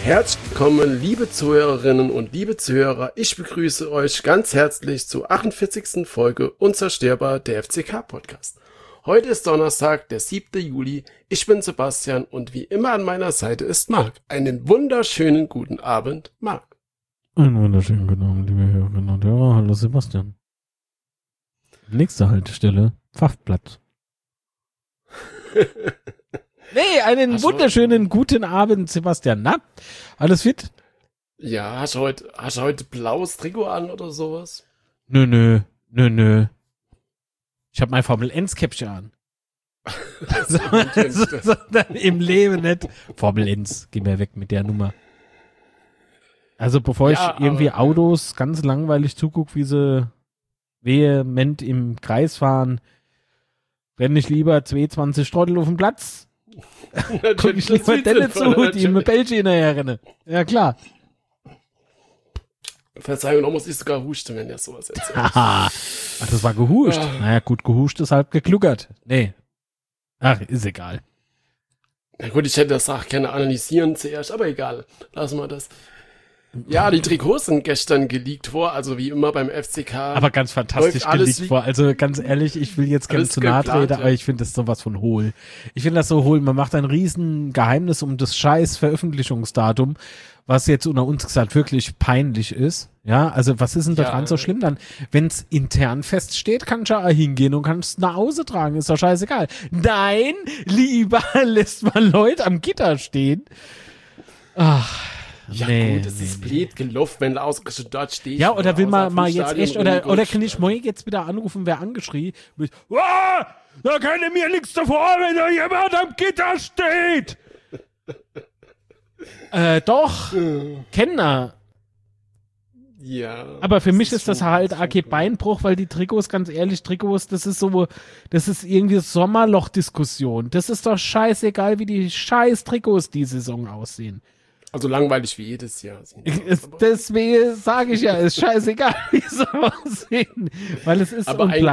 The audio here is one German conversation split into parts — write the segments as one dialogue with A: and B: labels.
A: Herzlich willkommen, liebe Zuhörerinnen und liebe Zuhörer. Ich begrüße euch ganz herzlich zur 48. Folge Unzerstörbar, der FCK-Podcast. Heute ist Donnerstag, der 7. Juli. Ich bin Sebastian und wie immer an meiner Seite ist Marc. Einen wunderschönen guten Abend, Marc.
B: Einen wunderschönen guten Abend, liebe Hörerinnen und Hörer. Hallo Sebastian. Nächste Haltestelle, Pfaffplatz. Nee, einen wunderschönen guten Abend, Sebastian. Na, alles fit?
A: Ja, hast du heute blaues Trikot an oder sowas?
B: Nö. Ich habe mein Formel-1-Käppchen an. Sondern im Leben nicht. Formel 1, geh mir weg mit der Nummer. Also bevor ich irgendwie Autos ganz langweilig zugucke, wie sie vehement im Kreis fahren, renne ich lieber 22 Trottel auf den Platz. Guck ich lieber Delle zu, die im Bällchen hinterher rennen. Ja, klar.
A: Verzeihung, noch muss ich sogar husten, wenn ihr sowas erzählt.
B: Ach, das war gehuscht. Naja, gut, gehuscht ist halb gekluckert. Nee. Ach, ist egal.
A: Na gut, ich hätte das auch gerne analysieren zuerst, aber egal. Lassen wir das. Ja, die Trikots sind gestern geleakt worden, also wie immer beim FCK.
B: Aber ganz fantastisch geleakt vor. Also ganz ehrlich, ich will jetzt gerne zu nahe treten, aber ich finde das sowas von hohl. Ich finde das so hohl. Man macht ein riesen Geheimnis um das scheiß Veröffentlichungsdatum, was jetzt unter uns gesagt wirklich peinlich ist. Ja, also was ist denn da dran so schlimm dann? Wenn es intern feststeht, kannst du ja hingehen und kannst es nach Hause tragen, ist doch scheißegal. Nein, lieber lässt man Leute am Gitter stehen. Ach.
A: Ja gut, es ist blöd gelaufen, wenn du ausgerechnet dort stehst.
B: Ja, oder will man mal jetzt echt, oder kann ich morgen jetzt wieder anrufen, wer angeschrien? Da kann ich mir nichts davor, wenn da jemand am Gitter steht. Doch, Kenner.
A: Ja.
B: Aber für mich ist das halt AG Beinbruch, weil die Trikots, ganz ehrlich, das ist irgendwie Sommerloch-Diskussion. Das ist doch scheißegal, wie die scheiß Trikots die Saison aussehen.
A: Also langweilich wie jedes Jahr.
B: Deswegen sage ich ja, ist scheißegal, wie sie aussehen. Weil es ist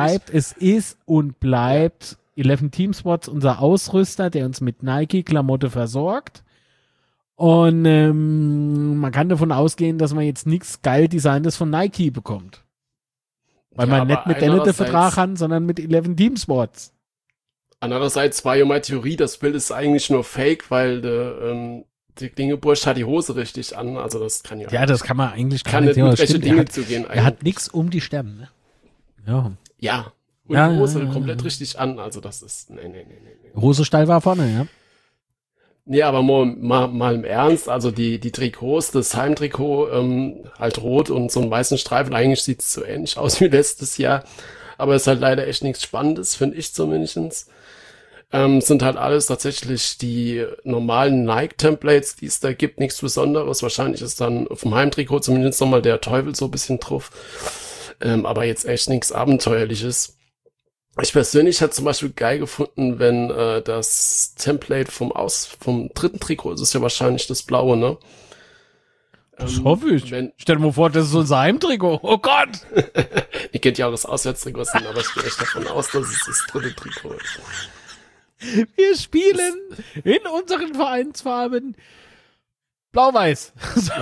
B: und bleibt 11 Team Sports unser Ausrüster, der uns mit Nike-Klamotte versorgt. Und man kann davon ausgehen, dass man jetzt nichts geil Designtes von Nike bekommt. Weil man nicht mit denen den Vertrag hat, sondern mit 11 Team Sports.
A: Andererseits war ja meine Theorie, das Bild ist eigentlich nur fake, weil die Klingebursch hat die Hose richtig an, also das kann ja.
B: Ja, das kann man eigentlich
A: gar nicht. Mit rechte Dinge zugehen.
B: Er hat nichts um die Stirn, ne? Ja.
A: Ja. Und die Hose komplett richtig an, also das ist, nee.
B: Hose steil war vorne, ja.
A: Nee, aber mal im Ernst, also die Trikots, das Heimtrikot, halt rot und so einen weißen Streifen, eigentlich sieht's so ähnlich aus wie letztes Jahr, aber es ist halt leider echt nichts Spannendes, finde ich zumindest. Sind halt alles tatsächlich die normalen Nike-Templates, die es da gibt, nichts Besonderes. Wahrscheinlich ist dann vom Heimtrikot zumindest nochmal der Teufel so ein bisschen drauf. Aber jetzt echt nichts Abenteuerliches. Ich persönlich hätte zum Beispiel geil gefunden, wenn das Template vom dritten Trikot, ist es ja wahrscheinlich das blaue, ne?
B: Das hoffe ich. Stell dir mal vor, das ist unser Heimtrikot. Oh Gott!
A: Ihr kennt ja auch das Auswärtstrikot, aber ich gehe echt davon aus, dass es das dritte Trikot ist.
B: Wir spielen in unseren Vereinsfarben blau-weiß.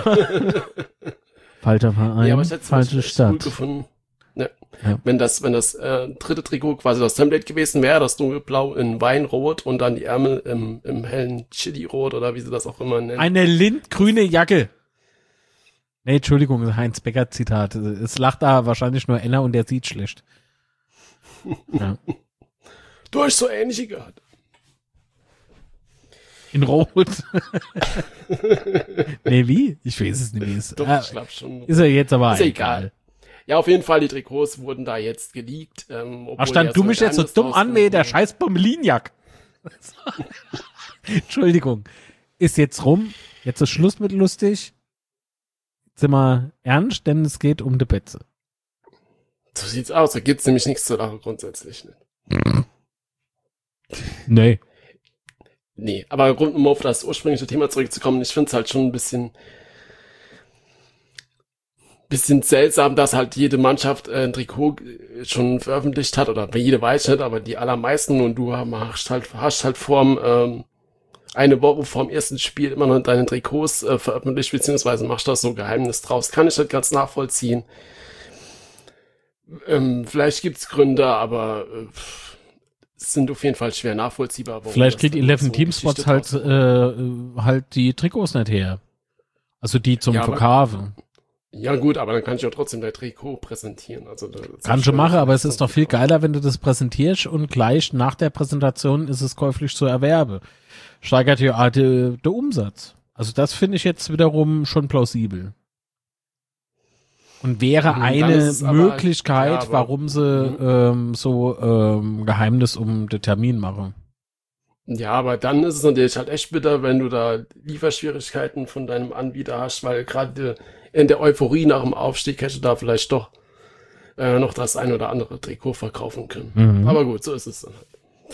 B: Falscher Verein,
A: ja, aber ich hätte
B: falsche Stadt.
A: Cool gefunden. Ja. Ja. Wenn das dritte Trikot quasi das Template gewesen wäre, das dunkelblau in Weinrot und dann die Ärmel im hellen Chili-Rot oder wie sie das auch immer nennen.
B: Eine lindgrüne Jacke. Nee, Entschuldigung, Heinz Becker Zitat. Es lacht da wahrscheinlich nur Enner und der sieht schlecht. Ja.
A: Du hast so ähnliche gehabt.
B: In Rot. Nee, wie? Ich weiß es nicht, wie es ist.
A: Doch, ich glaube schon.
B: Ist ja jetzt aber
A: ist egal. Ja, auf jeden Fall, die Trikots wurden da jetzt geleakt.
B: Stand du mich jetzt so dumm an, wie der scheiß Bommelinjak. Entschuldigung. Ist jetzt rum. Jetzt ist Schluss mit lustig. Jetzt sind wir ernst, denn es geht um die Betze.
A: So sieht's aus. Da gibt's nämlich nichts zu lachen grundsätzlich.
B: Nee.
A: Nee, aber um auf das ursprüngliche Thema zurückzukommen, ich finde es halt schon ein bisschen seltsam, dass halt jede Mannschaft ein Trikot schon veröffentlicht hat, oder jede weiß nicht, aber die allermeisten, und du hast halt vorm eine Woche vorm ersten Spiel immer noch deine Trikots veröffentlicht, beziehungsweise machst da so Geheimnis draus. Kann ich nicht ganz nachvollziehen. Vielleicht gibt's Gründe, aber sind auf jeden Fall schwer nachvollziehbar.
B: Vielleicht kriegt 11 Teamspots halt die Trikots nicht her. Also die zum Verkaufen.
A: Ja gut, aber dann kann ich ja trotzdem dein Trikot präsentieren. Also
B: kann schon machen, aber es ist doch viel geiler, wenn du das präsentierst und gleich nach der Präsentation ist es käuflich zu erwerben. Steigert ja der Umsatz. Also das finde ich jetzt wiederum schon plausibel. Und wäre eine Möglichkeit, warum sie Geheimnis um den Termin machen.
A: Ja, aber dann ist es natürlich halt echt bitter, wenn du da Lieferschwierigkeiten von deinem Anbieter hast, weil gerade in der Euphorie nach dem Aufstieg hätte da vielleicht doch noch das ein oder andere Trikot verkaufen können. Mhm. Aber gut, so ist es dann halt.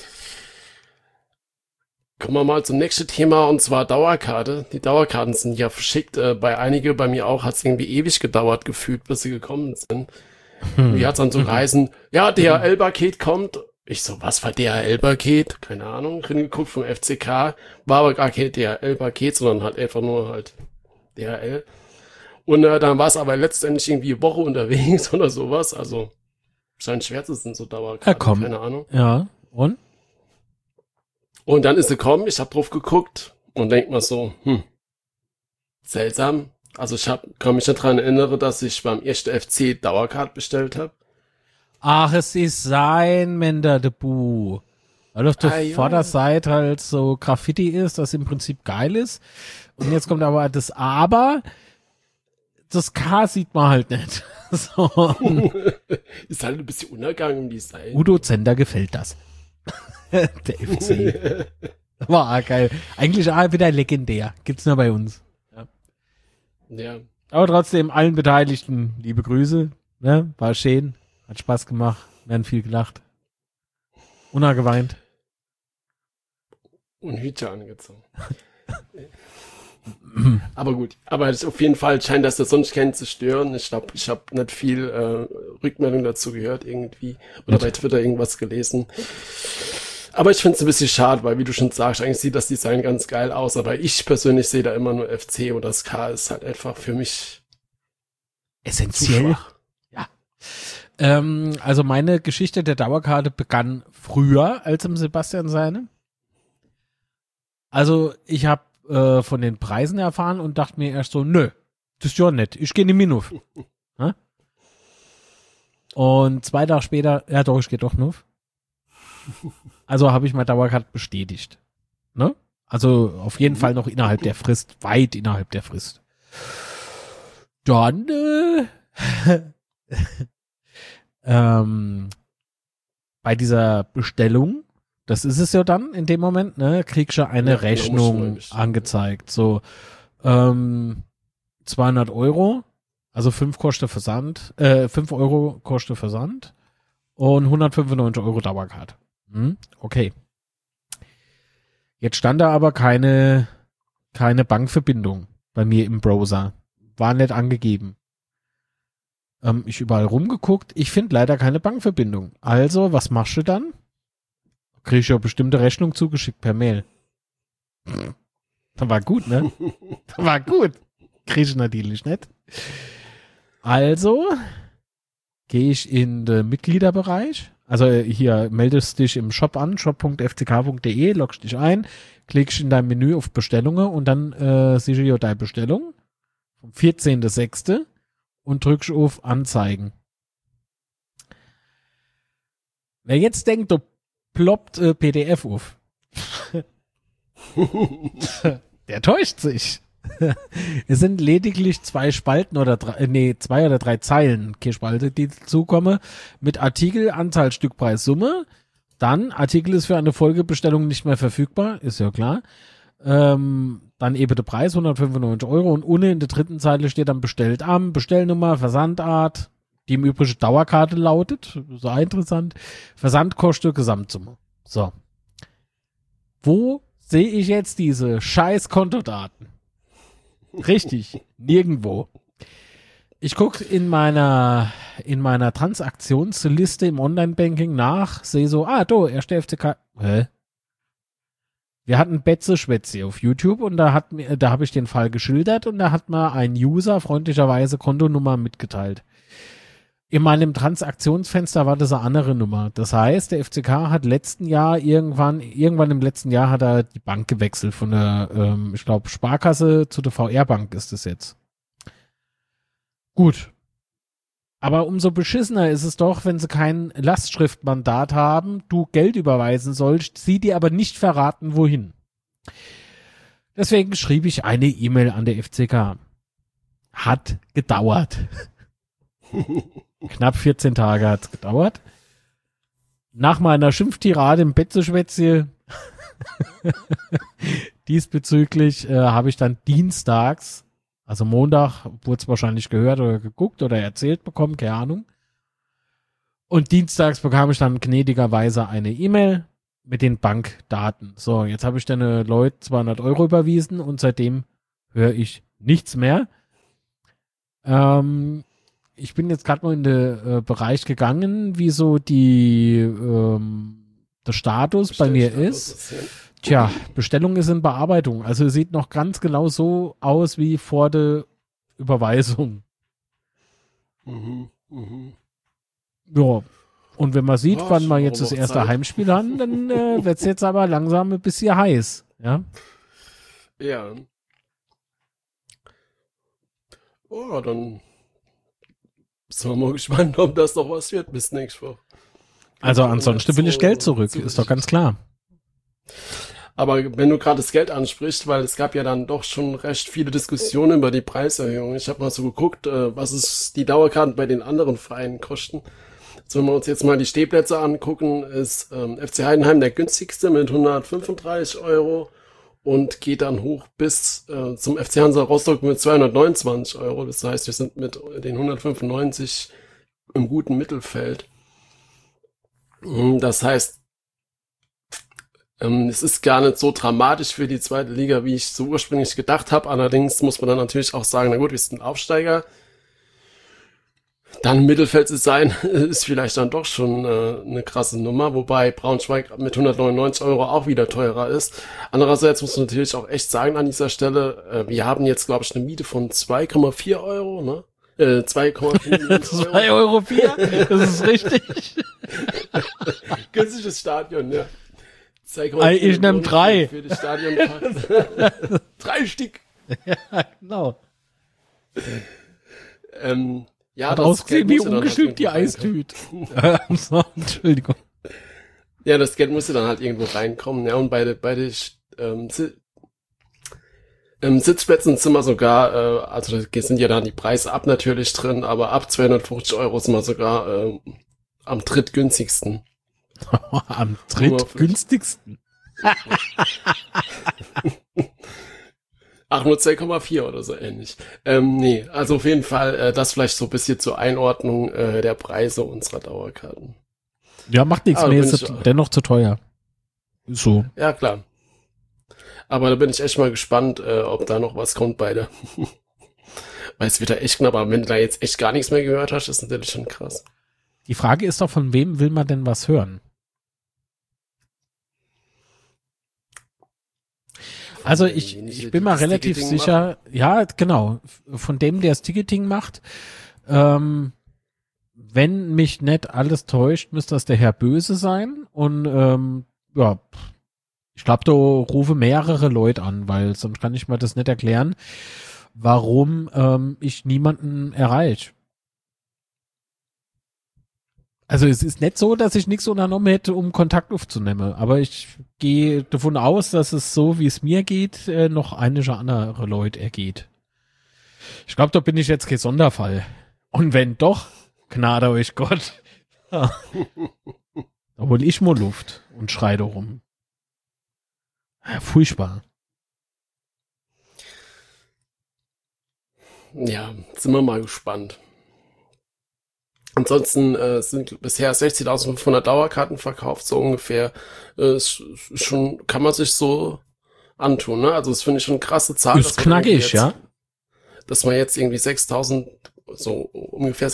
A: Kommen wir mal zum nächsten Thema, und zwar Dauerkarte. Die Dauerkarten sind ja verschickt. Bei mir auch, hat es irgendwie ewig gedauert gefühlt, bis sie gekommen sind. Wie hat es dann so geheißen, ja, DHL-Paket kommt. Ich so, was war DHL-Paket? Keine Ahnung, reingeguckt vom FCK. War aber gar kein DHL-Paket, sondern halt einfach nur halt DHL. Und dann war es aber letztendlich irgendwie eine Woche unterwegs oder sowas. Also scheint schwer zu sein, so Dauerkarten. Keine Ahnung.
B: Ja, und?
A: Und dann ist sie gekommen, ich habe drauf geguckt und denk mal so, seltsam. Also ich kann mich nicht daran erinnern, dass ich beim ersten FC Dauerkarte bestellt habe.
B: Ach, es ist sein Mender de Bu. Weil auf der Vorderseite halt so Graffiti ist, das im Prinzip geil ist. Und jetzt kommt aber das Aber, das K sieht man halt nicht. So.
A: Ist halt ein bisschen Untergang im Design.
B: Udo Zender gefällt das. Der FC. War geil. Eigentlich wieder legendär. Gibt's nur bei uns.
A: Ja.
B: Aber trotzdem allen Beteiligten liebe Grüße. Ne? War schön. Hat Spaß gemacht. Wir haben viel gelacht. Una geweint.
A: Und Hüte angezogen. Aber gut. Aber auf jeden Fall scheint das sonst keinen zu stören. Ich glaube, ich habe nicht viel Rückmeldung dazu gehört irgendwie. Oder bei Twitter irgendwas gelesen. Aber ich finde es ein bisschen schade, weil wie du schon sagst, eigentlich sieht das Design ganz geil aus, aber ich persönlich sehe da immer nur FC und das K ist halt einfach für mich
B: essentiell. Ja. Also meine Geschichte der Dauerkarte begann früher als im Sebastian seine. Also ich habe von den Preisen erfahren und dachte mir erst so, nö, das ist ja nett, ich gehe in die Minuf. Und 2 Tage später, ja doch, ich gehe doch Nuf. Also habe ich meine Dauerkarte bestätigt. Ne? Also auf jeden Fall noch innerhalb der Frist, weit innerhalb der Frist. Dann bei dieser Bestellung, das ist es ja dann in dem Moment, ne, kriegst du eine Rechnung angezeigt. So 200 €, also 5 kostet Versand, 5 € kostet Versand und 195 € Dauerkarte. Okay. Jetzt stand da aber keine Bankverbindung bei mir im Browser. War nicht angegeben. Ich überall rumgeguckt. Ich finde leider keine Bankverbindung. Also, was machst du dann? Krieg ich ja bestimmte Rechnung zugeschickt per Mail. Das war gut, ne? Das war gut. Krieg ich natürlich nicht. Also gehe ich in den Mitgliederbereich. Also hier meldest dich im Shop an, shop.fck.de, loggst dich ein, klickst in dein Menü auf Bestellungen und dann siehst du ja deine Bestellung vom 14.06. und drückst auf Anzeigen. Wer jetzt denkt, du ploppt PDF auf, der täuscht sich. Es sind lediglich 2 Spalten oder 2 oder 3 Zeilen, keine Spalte, die dazukommen, mit Artikel, Anzahl, Stückpreis, Summe. Dann, Artikel ist für eine Folgebestellung nicht mehr verfügbar, ist ja klar. Dann eben der Preis, 195 € und unten in der 3. Zeile steht dann bestellt am, Bestellnummer, Versandart, die im Übrigen Dauerkarte lautet, so interessant, Versandkosten, Gesamtsumme. So. Wo sehe ich jetzt diese scheiß Kontodaten? Richtig, nirgendwo. Ich gucke in meiner Transaktionsliste im Online-Banking nach, sehe so, da, erste FCK. Hä? Wir hatten Betze-Schwätze auf YouTube und da habe ich den Fall geschildert und da hat mir ein User freundlicherweise Kontonummer mitgeteilt. In meinem Transaktionsfenster war das eine andere Nummer. Das heißt, der FCK hat irgendwann im letzten Jahr hat er die Bank gewechselt von der, ich glaube, Sparkasse zu der VR-Bank ist es jetzt. Gut. Aber umso beschissener ist es doch, wenn sie kein Lastschriftmandat haben, du Geld überweisen sollst, sie dir aber nicht verraten, wohin. Deswegen schrieb ich eine E-Mail an der FCK. Hat gedauert. Knapp 14 Tage hat's gedauert. Nach meiner Schimpftirade im Betze-Schwätze diesbezüglich habe ich dann dienstags, also Montag, wurde es wahrscheinlich gehört oder geguckt oder erzählt bekommen, keine Ahnung. Und dienstags bekam ich dann gnädigerweise eine E-Mail mit den Bankdaten. So, jetzt habe ich den Leuten 200 € überwiesen und seitdem höre ich nichts mehr. Ich bin jetzt gerade mal in den Bereich gegangen, wie so der Status bei mir ist. Tja, Bestellung ist in Bearbeitung. Also sieht noch ganz genau so aus wie vor der Überweisung. Ja, und wenn man sieht, wann wir jetzt das erste Heimspiel haben, dann wird es jetzt aber langsam ein bisschen heiß. Ja.
A: Ja. Oh, dann sind wir mal gespannt, ob das noch was wird bis nächste Woche.
B: Also ansonsten will ich Geld zurück, ist doch ganz klar.
A: Aber wenn du gerade das Geld ansprichst, weil es gab ja dann doch schon recht viele Diskussionen über die Preiserhöhung. Ich habe mal so geguckt, was es die Dauerkarten bei den anderen Vereinen kosten. Also wenn wir uns jetzt mal die Stehplätze angucken, ist FC Heidenheim der günstigste mit 135 € und geht dann hoch bis zum FC Hansa Rostock mit 229 €. Das heißt, wir sind mit den 195 im guten Mittelfeld. Das heißt, es ist gar nicht so dramatisch für die zweite Liga, wie ich so ursprünglich gedacht habe. Allerdings muss man dann natürlich auch sagen, na gut, wir sind Aufsteiger. Dann im Mittelfeld zu sein, ist vielleicht dann doch schon eine krasse Nummer, wobei Braunschweig mit 199 € auch wieder teurer ist. Andererseits muss man natürlich auch echt sagen an dieser Stelle, wir haben jetzt, glaube ich, eine Miete von 2,4 €, ne? 2,4
B: €. 2,04 €? Das ist richtig.
A: Günstiges Stadion, ja.
B: Ich nehme 3.
A: Für die Stadion 3 Stück.
B: Ja, genau.
A: Ja,
B: hat ausgesehen wie ungestülpt die Eistüte. Entschuldigung.
A: Ja, das Geld musste dann halt irgendwo reinkommen. Ja, und bei den Sitzplätzen sind wir sogar, also da sind ja dann die Preise ab natürlich drin, aber ab 250 € sind wir sogar am drittgünstigsten.
B: Am drittgünstigsten?
A: Ach, nur 2,4 oder so ähnlich. Nee, also auf jeden Fall das vielleicht so ein bisschen zur Einordnung der Preise unserer Dauerkarten.
B: Ja, macht nichts mehr, ist dennoch zu teuer. So.
A: Ja, klar. Aber da bin ich echt mal gespannt, ob da noch was kommt bei der. Weil es wird ja echt knapp, aber wenn du da jetzt echt gar nichts mehr gehört hast, ist natürlich schon krass.
B: Die Frage ist doch, von wem will man denn was hören? Also ich bin mal relativ sicher, ja, genau, von dem, der das Ticketing macht. Wenn mich nicht alles täuscht, müsste das der Herr Böse sein. Und ja, ich glaube, da rufe mehrere Leute an, weil sonst kann ich mir das nicht erklären, warum ich niemanden erreiche. Also es ist nicht so, dass ich nichts unternommen hätte, um Kontakt aufzunehmen, aber ich gehe davon aus, dass es so, wie es mir geht, noch einige andere Leute ergeht. Ich glaube, da bin ich jetzt kein Sonderfall. Und wenn doch, gnade euch Gott. Ja. Da hol ich mal Luft und schreie da rum. Ja, furchtbar.
A: Ja, sind wir mal gespannt. Ansonsten sind bisher 60.500 Dauerkarten verkauft, so ungefähr. Schon kann man sich so antun, ne? Also das finde ich schon eine krasse Zahl.
B: Ist knackig, ja.
A: Dass man jetzt irgendwie 6.000, so ungefähr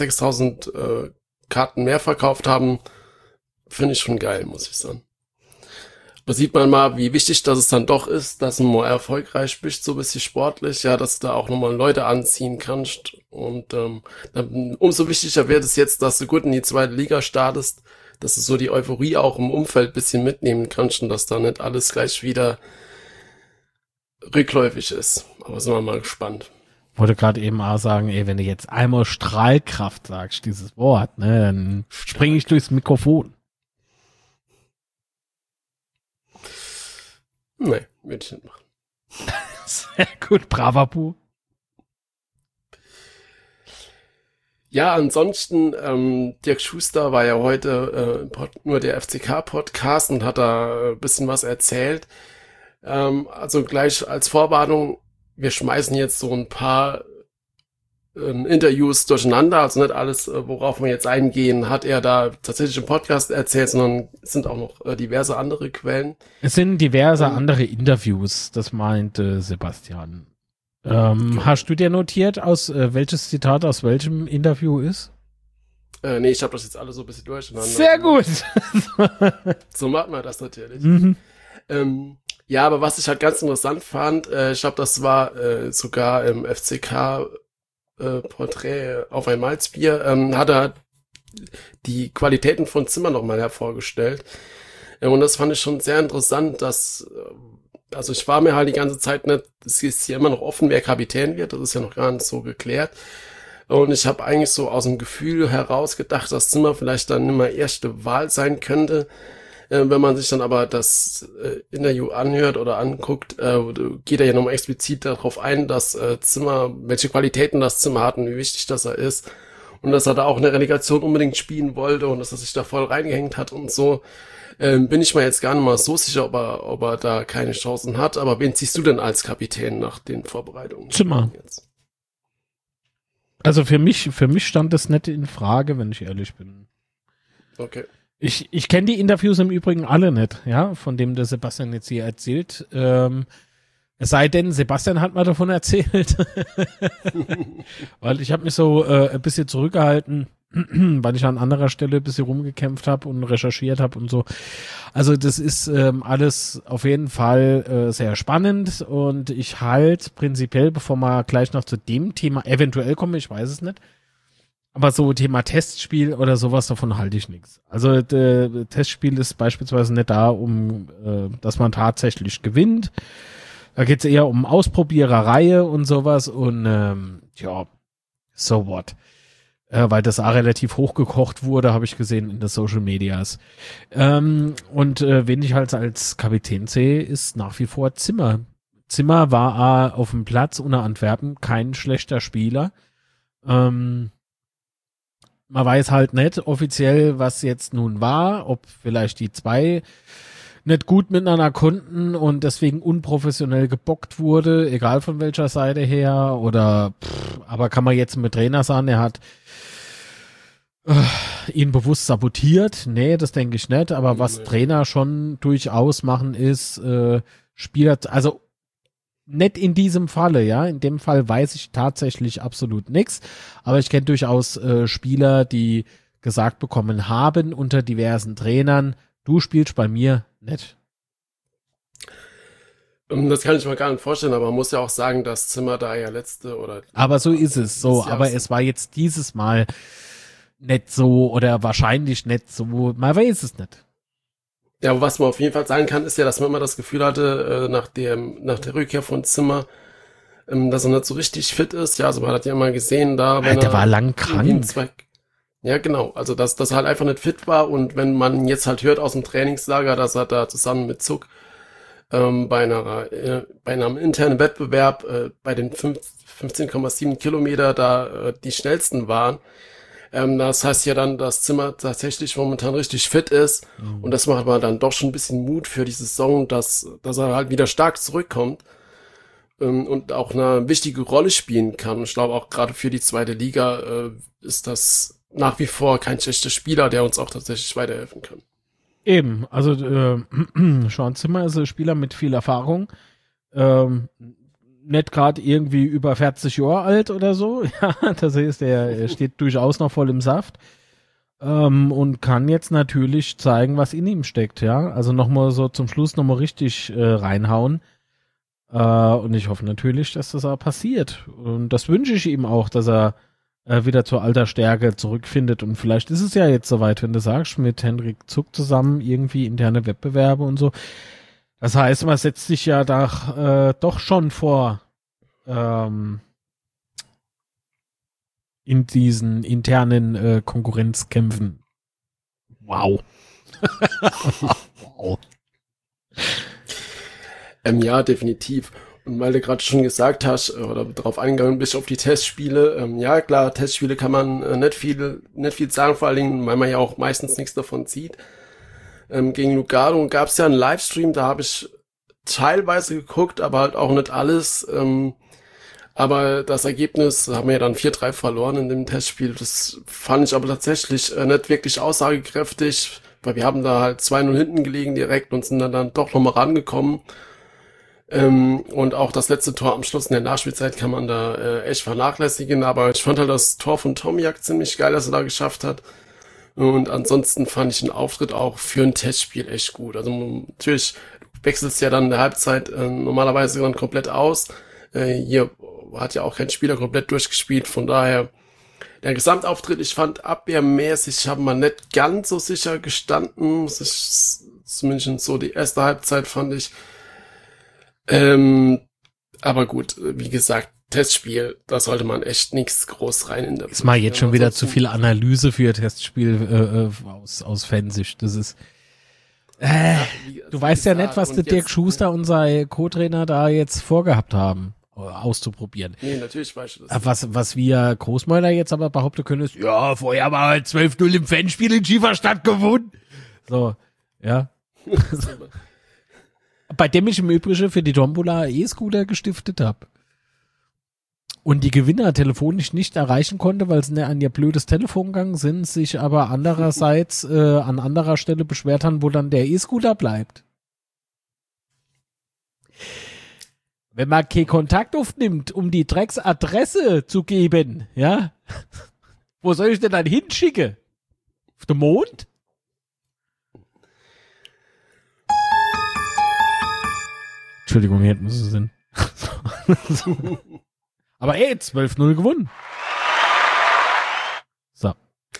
A: 6.000 Karten mehr verkauft haben, finde ich schon geil, muss ich sagen. Da sieht man mal, wie wichtig das es dann doch ist, dass du mal erfolgreich bist, so ein bisschen sportlich, ja, dass du da auch nochmal Leute anziehen kannst. Und dann umso wichtiger wird es jetzt, dass du gut in die zweite Liga startest, dass du so die Euphorie auch im Umfeld ein bisschen mitnehmen kannst und dass da nicht alles gleich wieder rückläufig ist. Aber sind wir mal gespannt.
B: Wollte gerade eben auch sagen, wenn du jetzt einmal Strahlkraft sagst, dieses Wort, ne, dann springe ich durchs Mikrofon.
A: Nee, würde ich nicht machen.
B: Sehr gut, braver Bu.
A: Ja, ansonsten, Dirk Schuster war ja heute nur der FCK-Podcast und hat da ein bisschen was erzählt. Also gleich als Vorwarnung, wir schmeißen jetzt so ein paar Interviews durcheinander, also nicht alles, worauf wir jetzt eingehen, hat er da tatsächlich im Podcast erzählt, sondern es sind auch noch diverse andere Quellen.
B: Es sind diverse andere Interviews, das meinte Sebastian. Hast du dir notiert, welches Zitat aus welchem Interview ist?
A: Nee, ich habe das jetzt alles so ein bisschen durcheinander.
B: Sehr gut!
A: So macht man das natürlich.
B: Mhm.
A: Ja, aber was ich halt ganz interessant fand, ich glaube, das war sogar im FCK Porträt auf ein Malzbier, hat er die Qualitäten von Zimmer nochmal hervorgestellt. Und das fand ich schon sehr interessant, dass, also ich war mir halt die ganze Zeit nicht, es ist hier immer noch offen, wer Kapitän wird, das ist ja noch gar nicht so geklärt. Und ich habe eigentlich so aus dem Gefühl heraus gedacht, dass Zimmer vielleicht dann immer erste Wahl sein könnte. Wenn man sich dann aber das Interview anhört oder anguckt, geht er ja nochmal explizit darauf ein, dass Zimmer, welche Qualitäten das Zimmer hat und wie wichtig das er ist. Und dass er da auch eine Relegation unbedingt spielen wollte und dass er sich da voll reingehängt hat und so. Bin ich mir jetzt gar nicht mal so sicher, ob er da keine Chancen hat. Aber wen ziehst du denn als Kapitän nach den Vorbereitungen?
B: Zimmer. Jetzt? Also für mich stand das nicht in Frage, wenn ich ehrlich bin.
A: Okay.
B: Ich kenne die Interviews im Übrigen alle nicht, ja, von dem der Sebastian jetzt hier erzählt. Es sei denn, Sebastian hat mal davon erzählt. Weil ich habe mich so ein bisschen zurückgehalten, weil ich an anderer Stelle ein bisschen rumgekämpft habe und recherchiert habe und so. Also das ist alles auf jeden Fall sehr spannend und ich halte prinzipiell, bevor wir gleich noch zu dem Thema eventuell kommen, ich weiß es nicht, aber so Thema Testspiel oder sowas, davon halte ich nichts. Also Testspiel ist beispielsweise nicht da, dass man tatsächlich gewinnt. Da geht es eher um Ausprobiererei und sowas und ja, so what. Weil das auch relativ hochgekocht wurde, habe ich gesehen in den Social Medias. Und wen ich halt als Kapitän sehe, ist nach wie vor Zimmer. Zimmer war auf dem Platz unter Antwerpen kein schlechter Spieler. Man weiß halt nicht offiziell, was jetzt nun war, ob vielleicht die zwei nicht gut miteinander konnten und deswegen unprofessionell gebockt wurde, egal von welcher Seite her, oder aber kann man jetzt mit Trainer sagen, er hat ihn bewusst sabotiert? Nee, das denke ich nicht, aber was Trainer schon durchaus machen ist, Spieler, also nicht in diesem Falle, ja. In dem Fall weiß ich tatsächlich absolut nichts. Aber ich kenne durchaus Spieler, die gesagt bekommen haben unter diversen Trainern, du spielst bei mir nicht.
A: Das kann ich mir gar nicht vorstellen, aber man muss ja auch sagen, dass Zimmer da ja
B: Aber so ist es, so. Aber es war jetzt dieses Mal nicht so oder wahrscheinlich nicht so. Man weiß es nicht.
A: Ja, aber was man auf jeden Fall sagen kann, ist ja, dass man immer das Gefühl hatte, nach der Rückkehr von Zimmer, dass er nicht so richtig fit ist. Ja, also man hat ja immer gesehen, da
B: wenn der war lang krank.
A: Ja, genau. Also, dass er halt einfach nicht fit war und wenn man jetzt halt hört aus dem Trainingslager, dass er da zusammen mit Zuck bei einem internen Wettbewerb bei den 15,7 Kilometer da die schnellsten waren. Das heißt ja dann, dass Zimmer tatsächlich momentan richtig fit ist und das macht man dann doch schon ein bisschen Mut für die Saison, dass er halt wieder stark zurückkommt und auch eine wichtige Rolle spielen kann. Ich glaube auch gerade für die zweite Liga ist das nach wie vor kein schlechter Spieler, der uns auch tatsächlich weiterhelfen kann.
B: Eben, also Sean Zimmer ist ein Spieler mit viel Erfahrung, nicht gerade irgendwie über 40 Jahre alt oder so, ja, das heißt, er steht durchaus noch voll im Saft. und kann jetzt natürlich zeigen, was in ihm steckt, ja. Also nochmal so zum Schluss nochmal richtig reinhauen. Und ich hoffe natürlich, dass das auch passiert. Und das wünsche ich ihm auch, dass er wieder zur alter Stärke zurückfindet. Und vielleicht ist es ja jetzt soweit, wenn du sagst, mit Hendrik Zuck zusammen irgendwie interne Wettbewerbe und so. Das heißt, man setzt sich ja da doch schon vor in diesen internen Konkurrenzkämpfen. Wow.
A: Wow. Ja, definitiv. Und weil du gerade schon gesagt hast, oder darauf eingegangen bist, auf die Testspiele, ja klar, Testspiele kann man nicht viel sagen, vor allen Dingen, weil man ja auch meistens nichts davon sieht. Gegen Lugano gab es ja einen Livestream, da habe ich teilweise geguckt, aber halt auch nicht alles. Aber das Ergebnis haben wir ja dann 4-3 verloren in dem Testspiel. Das fand ich aber tatsächlich nicht wirklich aussagekräftig, weil wir haben da halt 2-0 hinten gelegen direkt und sind dann doch nochmal rangekommen. Und auch das letzte Tor am Schluss in der Nachspielzeit kann man da echt vernachlässigen. Aber ich fand halt das Tor von Tomiak ziemlich geil, dass er da geschafft hat. Und ansonsten fand ich den Auftritt auch für ein Testspiel echt gut. Also natürlich wechselst ja dann in der Halbzeit normalerweise dann komplett aus. Hier hat ja auch kein Spieler komplett durchgespielt, von daher der Gesamtauftritt, ich fand abwehrmäßig, haben wir nicht ganz so sicher gestanden, zumindest so die erste Halbzeit fand ich. Aber gut, wie gesagt, Testspiel, da sollte man echt nichts groß rein in der
B: ist mal jetzt schon wieder zu viel Analyse für Testspiel aus Fansicht, das ist du weißt ja nicht, was der Dirk Schuster und sein Co-Trainer da jetzt vorgehabt haben, auszuprobieren.
A: Nee, natürlich weiß ich das.
B: Was wir Großmäuler jetzt aber behaupten können ist, ja, vorher haben wir halt 12-0 im Fanspiel in Schieferstadt gewonnen. So, ja. Bei dem ich im Übrigen für die Tombola E-Scooter gestiftet habe. Und die Gewinner telefonisch nicht erreichen konnte, weil sie an ihr blödes Telefon gegangen sind, sich aber andererseits an anderer Stelle beschwert haben, wo dann der E-Scooter bleibt. Wenn man keinen Kontakt aufnimmt, um die Drecksadresse zu geben, ja, wo soll ich denn dann hinschicken? Auf den Mond? Entschuldigung, hier muss es sein. Aber 12-0 gewonnen. So.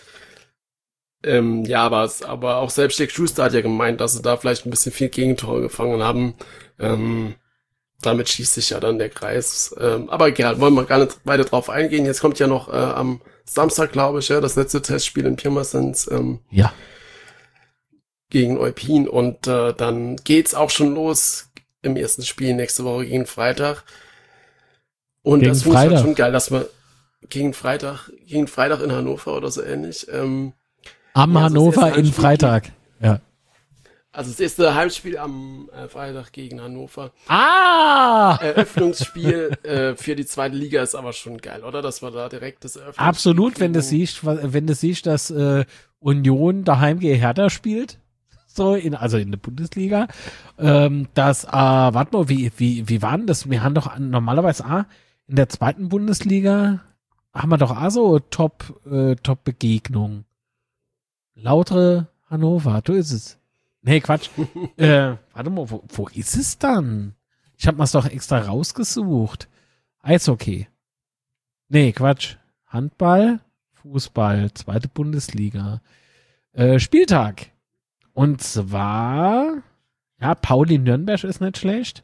A: Ja, aber auch selbst Dirk Schuster hat ja gemeint, dass sie da vielleicht ein bisschen viel Gegentore gefangen haben. Damit schließt sich ja dann der Kreis. Aber egal, wollen wir gar nicht weiter drauf eingehen. Jetzt kommt ja noch am Samstag, glaube ich, ja, das letzte Testspiel in Pirmasens.
B: Ja.
A: Gegen Eupen. Und dann geht's auch schon los im ersten Spiel nächste Woche gegen Freitag. Und
B: gegen
A: das finde ich halt schon geil, dass man gegen Freitag in Hannover oder so ähnlich.
B: Am Hannover in Freitag. Ja.
A: Also das erste Heimspiel am Freitag gegen Hannover. Eröffnungsspiel für die zweite Liga ist aber schon geil, oder? Dass wir da direkt das Eröffnungsspiel
B: absolut, wenn du siehst, dass Union daheim gegen Hertha spielt. So, also in der Bundesliga. Warte mal, wie war denn das? Wir haben doch normalerweise in der zweiten Bundesliga haben wir doch so Top-Begegnung. Lautere Hannover, du ist es. Nee, Quatsch. Warte mal, wo ist es dann? Ich hab mir's doch extra rausgesucht. Eishockey. Nee, Quatsch. Handball, Fußball, zweite Bundesliga. Spieltag. Und zwar, ja, Pauli Nürnberg ist nicht schlecht.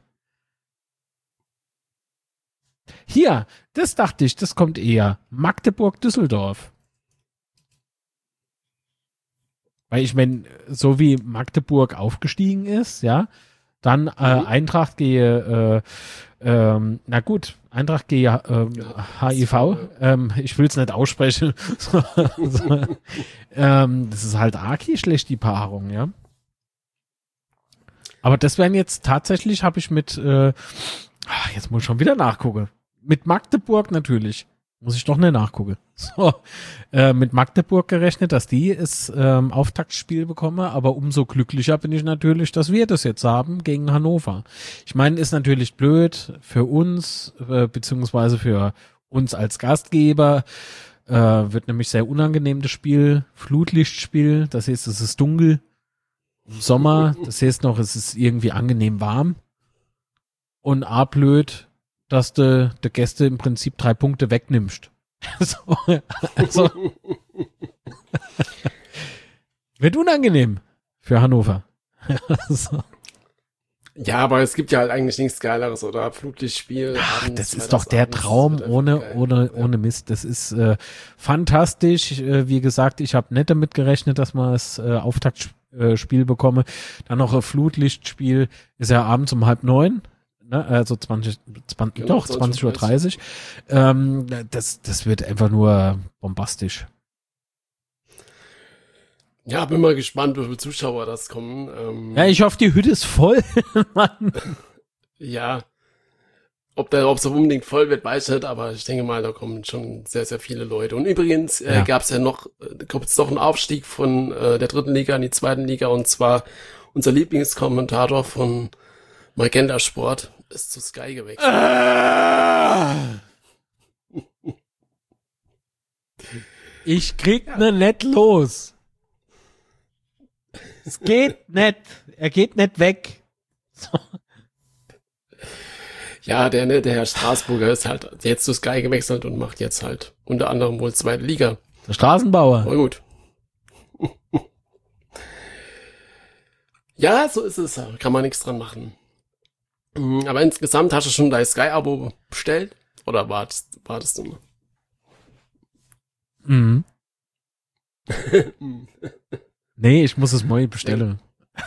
B: Hier, das dachte ich, das kommt eher. Magdeburg-Düsseldorf. Weil ich meine, so wie Magdeburg aufgestiegen ist, ja, dann Eintracht gehe, Eintracht gehe HIV, ich will es nicht aussprechen. Das ist halt arg schlecht, die Paarung, ja. Aber das wären jetzt tatsächlich, habe ich mit, jetzt muss ich schon wieder nachgucken. Mit Magdeburg natürlich. Muss ich doch nicht nachgucken. So, mit Magdeburg gerechnet, dass die es Auftaktspiel bekommen, aber umso glücklicher bin ich natürlich, dass wir das jetzt haben gegen Hannover. Ich meine, ist natürlich blöd für uns, beziehungsweise für uns als Gastgeber, Wird nämlich sehr unangenehm, das Spiel. Flutlichtspiel, das heißt, es ist dunkel. Im Sommer, das heißt noch, es ist irgendwie angenehm warm. Und blöd, dass du der Gäste im Prinzip 3 Punkte wegnimmst. also wird unangenehm für Hannover. so.
A: Ja, aber es gibt ja halt eigentlich nichts Geileres, oder? Flutlichtspiel.
B: Das ist doch der Traum ohne Mist. Das ist fantastisch. Wie gesagt, ich habe nicht damit gerechnet, dass man das Auftaktspiel bekomme. Dann noch ein Flutlichtspiel. Ist ja abends um 8:30. Ne? Also 20:30 Uhr. Das wird einfach nur bombastisch.
A: Ja, bin mal gespannt, wie viele Zuschauer das kommen.
B: Ja, ich hoffe, die Hütte ist voll, Mann.
A: Ja, ob es unbedingt voll wird, weiß ich nicht, aber ich denke mal, da kommen schon sehr, sehr viele Leute. Und übrigens gab es ja noch, kommt jetzt noch einen Aufstieg von der 3. Liga in die 2. Liga, und zwar unser Lieblingskommentator von Magenta Sport ist zu Sky gewechselt.
B: Ich krieg nicht los. Es geht nicht. Er geht nicht weg. So.
A: Ja, der Herr Straßburger ist halt jetzt zu Sky gewechselt und macht jetzt halt unter anderem wohl 2. Liga.
B: Der Straßenbauer.
A: Na gut. Ja, so ist es. Kann man nichts dran machen. Aber insgesamt hast du schon dein Sky-Abo bestellt? Oder wartest du noch?
B: Mhm. Nee, ich muss es neu bestellen.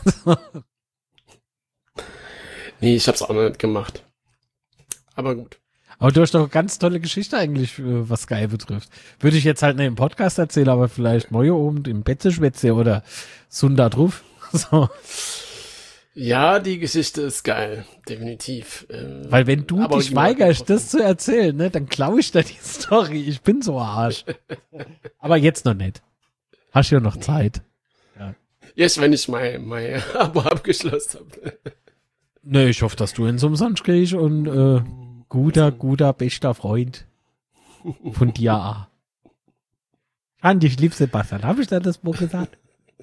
A: Nee, ich hab's auch noch nicht gemacht. Aber gut.
B: Aber du hast doch eine ganz tolle Geschichte eigentlich, was Sky betrifft. Würde ich jetzt halt nicht im Podcast erzählen, aber vielleicht morgen oben im Betzeschwätze oder Sunda drauf. So.
A: Ja, die Geschichte ist geil, definitiv.
B: Weil wenn du dich weigerst, das zu erzählen, ne, dann klaue ich dir die Story. Ich bin so ein Arsch. Aber jetzt noch nicht. Hast ja noch Zeit. Ja.
A: Jetzt, wenn ich mein Abo abgeschlossen habe.
B: Ne, ich hoffe, dass du ins Umsonst kriegst und guter, bester Freund von dir. Andi, ich lieb Sebastian. Habe ich da das Buch gesagt?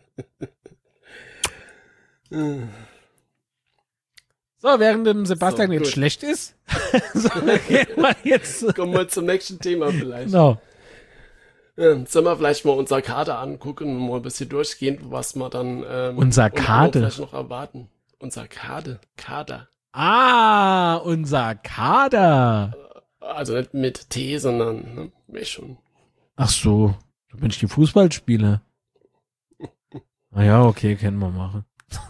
B: So, während dem Sebastian jetzt schlecht ist,
A: kommen wir zum nächsten Thema vielleicht.
B: Genau.
A: Sollen wir vielleicht mal unser Kader angucken und mal ein bisschen durchgehen, was wir dann
B: unser Kader
A: vielleicht noch erwarten. Unser Kader.
B: Unser Kader.
A: Also nicht mit T, sondern ne, schon.
B: Ach so, du bist die Fußballspieler. Ja, okay, können wir machen.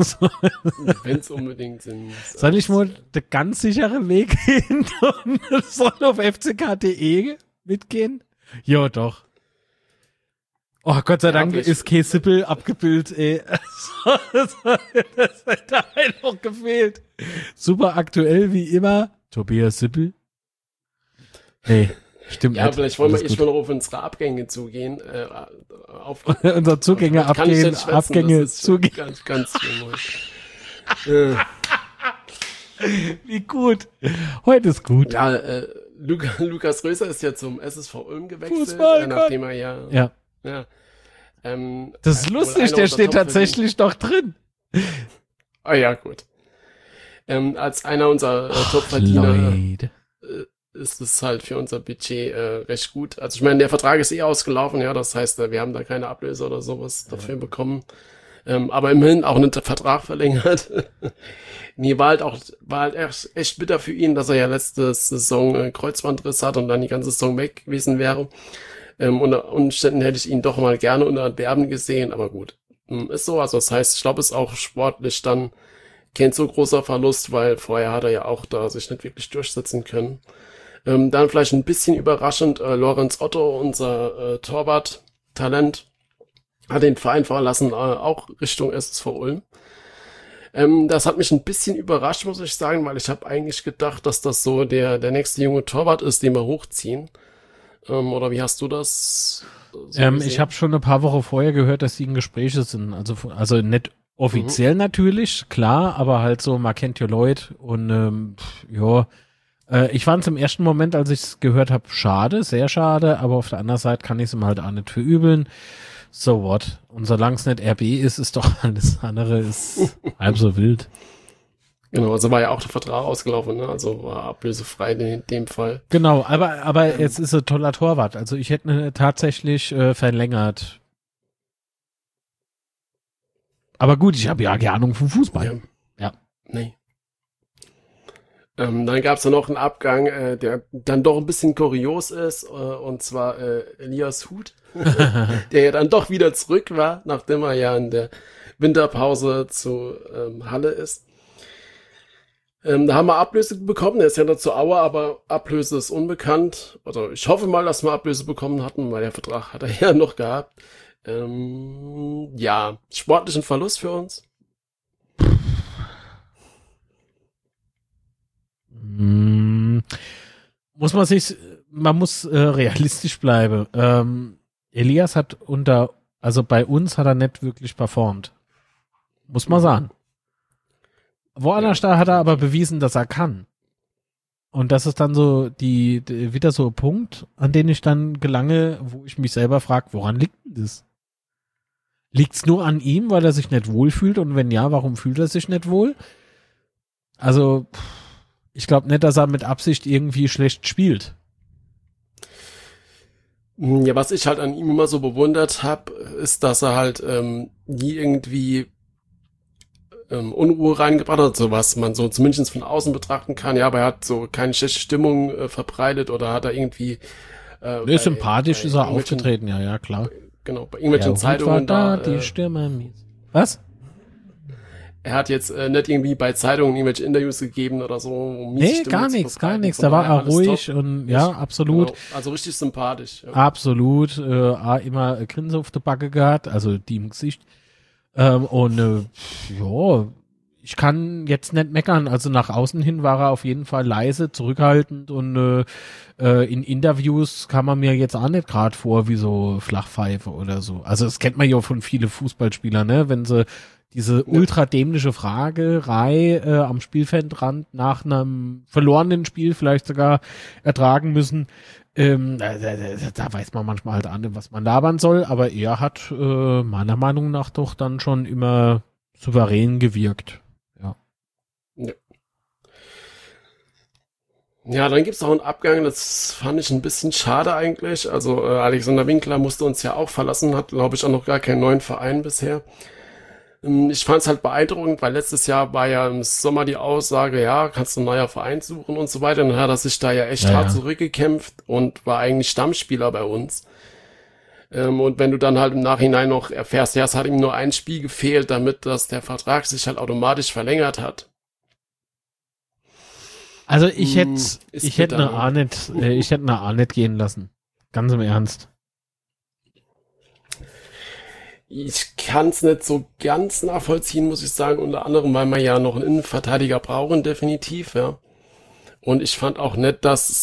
A: Wenn es unbedingt sind.
B: Soll ich mal den ganz sicheren Weg gehen und soll auf fck.de mitgehen? Ja, doch. Oh, Gott sei Dank ist K. Sippel abgebildet, ey. Das hätte da noch gefehlt. Super aktuell wie immer. Tobias Sippel. Nee, stimmt
A: ja, nicht. Vielleicht wollen wir erstmal noch auf unsere Abgänge zugehen.
B: Unsere Zugänge, Abgänge, Zugänge.
A: Ganz schön.
B: Wie gut. Heute ist gut.
A: Ja, Lukas Röser ist ja zum SSV Ulm gewechselt.
B: Fußball,
A: nachdem er ja.
B: Das ist lustig, der steht tatsächlich doch drin.
A: Ah ja, gut. Als einer unserer Top-Verdiener ist es halt für unser Budget recht gut. Also ich meine, der Vertrag ist ausgelaufen, ja, das heißt, wir haben da keine Ablöse oder sowas dafür bekommen. Aber immerhin auch einen Vertrag verlängert. Nee, war halt echt bitter für ihn, dass er ja letzte Saison Kreuzbandriss hat und dann die ganze Saison weg gewesen wäre. Unter Umständen hätte ich ihn doch mal gerne unter Werben gesehen, aber gut. Ist so, also das heißt, ich glaube, es ist auch sportlich dann kein so großer Verlust, weil vorher hat er ja auch da sich nicht wirklich durchsetzen können. Dann vielleicht ein bisschen überraschend, Lorenz Otto, unser Torwart-Talent, hat den Verein verlassen, auch Richtung SSV Ulm. Das hat mich ein bisschen überrascht, muss ich sagen, weil ich habe eigentlich gedacht, dass das so der nächste junge Torwart ist, den wir hochziehen. Oder wie hast du das
B: so ich habe schon ein paar Wochen vorher gehört, dass die in Gespräche sind. Also nicht offiziell natürlich, klar, aber halt so, man kennt ja Leute und ja, Ich fand es im ersten Moment, als ich es gehört habe, schade, sehr schade, aber auf der anderen Seite kann ich es ihm halt auch nicht verübeln. So what? Und solange es nicht RB ist doch alles andere ist halb so wild.
A: Genau, also war ja auch der Vertrag ausgelaufen, ne? Also war ablösefrei in dem Fall.
B: Genau, aber jetzt ist er toller Torwart. Also ich hätte ihn tatsächlich verlängert. Aber gut, ich habe ja keine Ahnung vom Fußball. Ja.
A: Nee. Dann gab es ja noch einen Abgang, der dann doch ein bisschen kurios ist, und zwar Elias Huth, der ja dann doch wieder zurück war, nachdem er ja in der Winterpause zu Halle ist. Da haben wir Ablöse bekommen, er ist ja noch zu Aue, aber Ablöse ist unbekannt. Also ich hoffe mal, dass wir Ablöse bekommen hatten, weil der Vertrag hat er ja noch gehabt. Ja, sportlichen Verlust für uns.
B: Man muss realistisch bleiben. Elias hat bei uns hat er nicht wirklich performt. Muss man sagen. Woanders da hat er aber bewiesen, dass er kann. Und das ist dann so wieder so ein Punkt, an den ich dann gelange, wo ich mich selber frage, woran liegt denn das? Liegt's nur an ihm, weil er sich nicht wohlfühlt? Und wenn ja, warum fühlt er sich nicht wohl? Also, ich glaube nicht, dass er mit Absicht irgendwie schlecht spielt.
A: Ja, was ich halt an ihm immer so bewundert habe, ist, dass er halt nie irgendwie Unruhe reingebracht hat, so was man so zumindest von außen betrachten kann. Ja, aber er hat so keine schlechte Stimmung verbreitet oder hat er irgendwie
B: sympathisch ist er aufgetreten, ja, klar.
A: Genau, bei irgendwelchen Zeitungen
B: da die Stürmer mies. Was?
A: Er hat jetzt nicht irgendwie bei Zeitungen irgendwelche Interviews gegeben oder so. Um
B: nee, gar nichts. Da war er ruhig und ja, absolut.
A: Genau, also richtig sympathisch. Ja.
B: Absolut. Immer Grinse auf der Backe gehabt, also die im Gesicht. Ich kann jetzt nicht meckern. Also nach außen hin war er auf jeden Fall leise, zurückhaltend und in Interviews kam man mir jetzt auch nicht gerade vor wie so Flachpfeife oder so. Also das kennt man ja von vielen Fußballspielern, ne? Wenn sie diese ultra dämliche Fragerei am Spielfeldrand nach einem verlorenen Spiel vielleicht sogar ertragen müssen. Da weiß man manchmal halt an, was man labern soll, aber er hat meiner Meinung nach doch dann schon immer souverän gewirkt.
A: Ja, dann gibt's auch einen Abgang, das fand ich ein bisschen schade eigentlich. Also Alexander Winkler musste uns ja auch verlassen, hat glaube ich auch noch gar keinen neuen Verein bisher. Ich fand es halt beeindruckend, weil letztes Jahr war ja im Sommer die Aussage, ja, kannst du einen neuen Verein suchen und so weiter. Und dann hat er sich da ja echt hart zurückgekämpft und war eigentlich Stammspieler bei uns. Und wenn du dann halt im Nachhinein noch erfährst, ja, es hat ihm nur ein Spiel gefehlt, damit dass der Vertrag sich halt automatisch verlängert hat.
B: Also ich hätte eine A nicht gehen lassen. Ganz im Ernst.
A: Ich kann es nicht so ganz nachvollziehen, muss ich sagen, unter anderem, weil wir ja noch einen Innenverteidiger brauchen, definitiv, ja. Und ich fand auch nicht,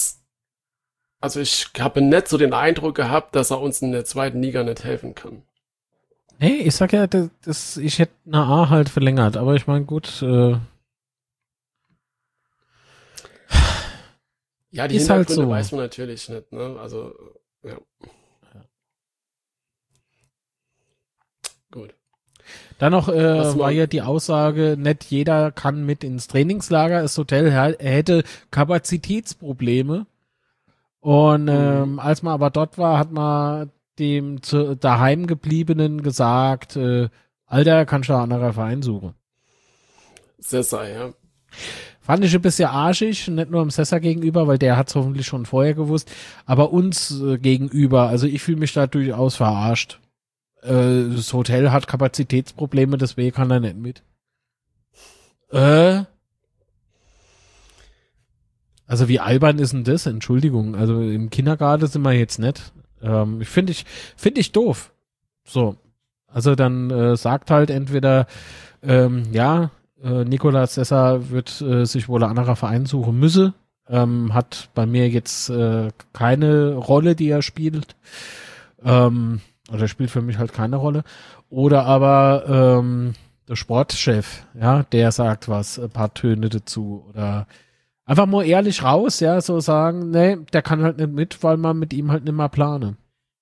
A: ich habe nicht so den Eindruck gehabt, dass er uns in der zweiten Liga nicht helfen kann.
B: Nee, ich sag ja, ich hätte eine A halt verlängert, aber ich meine, gut,
A: ja, die Hintergründe halt so. Weiß man natürlich nicht, ne? Also, ja. Gut.
B: Dann noch war ja die Aussage, nicht jeder kann mit ins Trainingslager. Das Hotel hätte Kapazitätsprobleme. Und als man aber dort war, hat man dem daheim gebliebenen gesagt, Alter, kannst du einen anderen Verein suchen.
A: Sessa, ja.
B: Fand ich ein bisschen arschig, nicht nur dem Sessa gegenüber, weil der hat es hoffentlich schon vorher gewusst, aber uns gegenüber, also ich fühle mich da durchaus verarscht. Das Hotel hat Kapazitätsprobleme, deswegen kann er nicht mit. Also wie albern ist denn das? Entschuldigung, also im Kindergarten sind wir jetzt nicht. Finde ich doof. So, also dann sagt halt entweder, Nicolas Sessa wird sich wohl ein anderer Verein suchen müsse. Hat bei mir jetzt keine Rolle, die er spielt. Oder spielt für mich halt keine Rolle. Oder aber der Sportchef, ja, der sagt was, ein paar Töne dazu. Oder Einfach mal ehrlich raus, ja, so sagen, nee, der kann halt nicht mit, weil man mit ihm halt nicht mehr plane.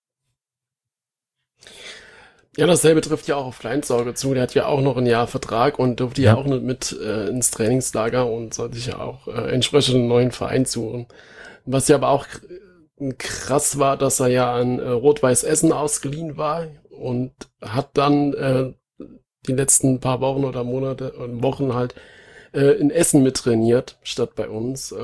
A: Ja, dasselbe trifft ja auch auf Kleinsorge zu. Der hat ja auch noch ein Jahr Vertrag und durfte ja auch nicht mit ins Trainingslager und sollte sich ja auch entsprechend einen neuen Verein suchen. Was ja aber auch krass war, dass er ja an Rot-Weiß Essen ausgeliehen war und hat dann die letzten paar Wochen oder Monate und Wochen halt in Essen mit trainiert, statt bei uns.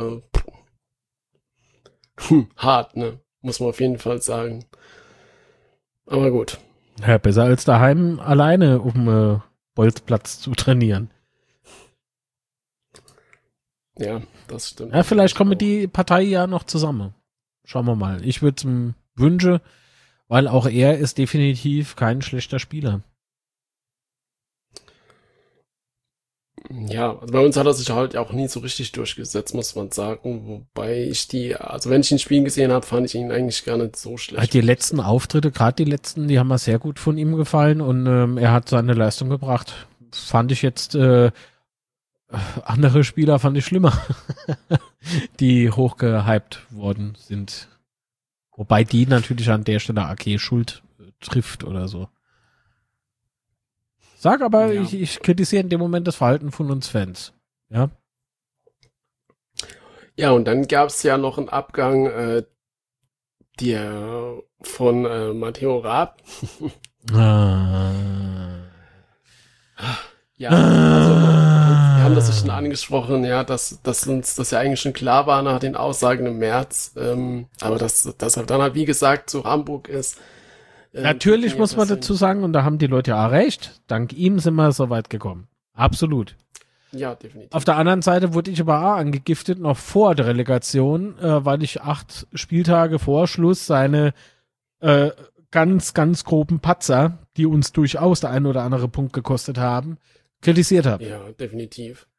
A: Hart, ne? Muss man auf jeden Fall sagen. Aber gut.
B: Ja, besser als daheim alleine um Bolzplatz zu trainieren.
A: Ja, das stimmt.
B: Ja, vielleicht kommen die Partei ja noch zusammen. Schauen wir mal. Ich würde es ihm wünschen, weil auch er ist definitiv kein schlechter Spieler.
A: Ja, also bei uns hat er sich halt auch nie so richtig durchgesetzt, muss man sagen. Wobei also wenn ich ihn spielen gesehen habe, fand ich ihn eigentlich gar nicht so schlecht.
B: Die letzten Auftritte, gerade die letzten, die haben mir sehr gut von ihm gefallen und er hat seine Leistung gebracht. Fand ich jetzt, andere Spieler fand ich schlimmer, die hochgehypt worden sind. Wobei die natürlich an der Stelle AK Schuld trifft oder so. Sag aber, ja. Ich kritisiere in dem Moment das Verhalten von uns Fans. Ja.
A: Ja, und dann gab es ja noch einen Abgang von Matteo Raab. Ja, also wir haben das ja schon angesprochen, ja, dass uns das ja eigentlich schon klar war nach den Aussagen im März, aber dass er dann halt, wie gesagt, zu Hamburg ist.
B: Natürlich muss man dazu sagen, und da haben die Leute ja auch recht, dank ihm sind wir so weit gekommen. Absolut.
A: Ja, definitiv.
B: Auf der anderen Seite wurde ich aber auch angegiftet, noch vor der Relegation, weil ich 8 Spieltage vor Schluss seine ganz, ganz groben Patzer, die uns durchaus der ein oder andere Punkt gekostet haben, kritisiert habe.
A: Ja, definitiv.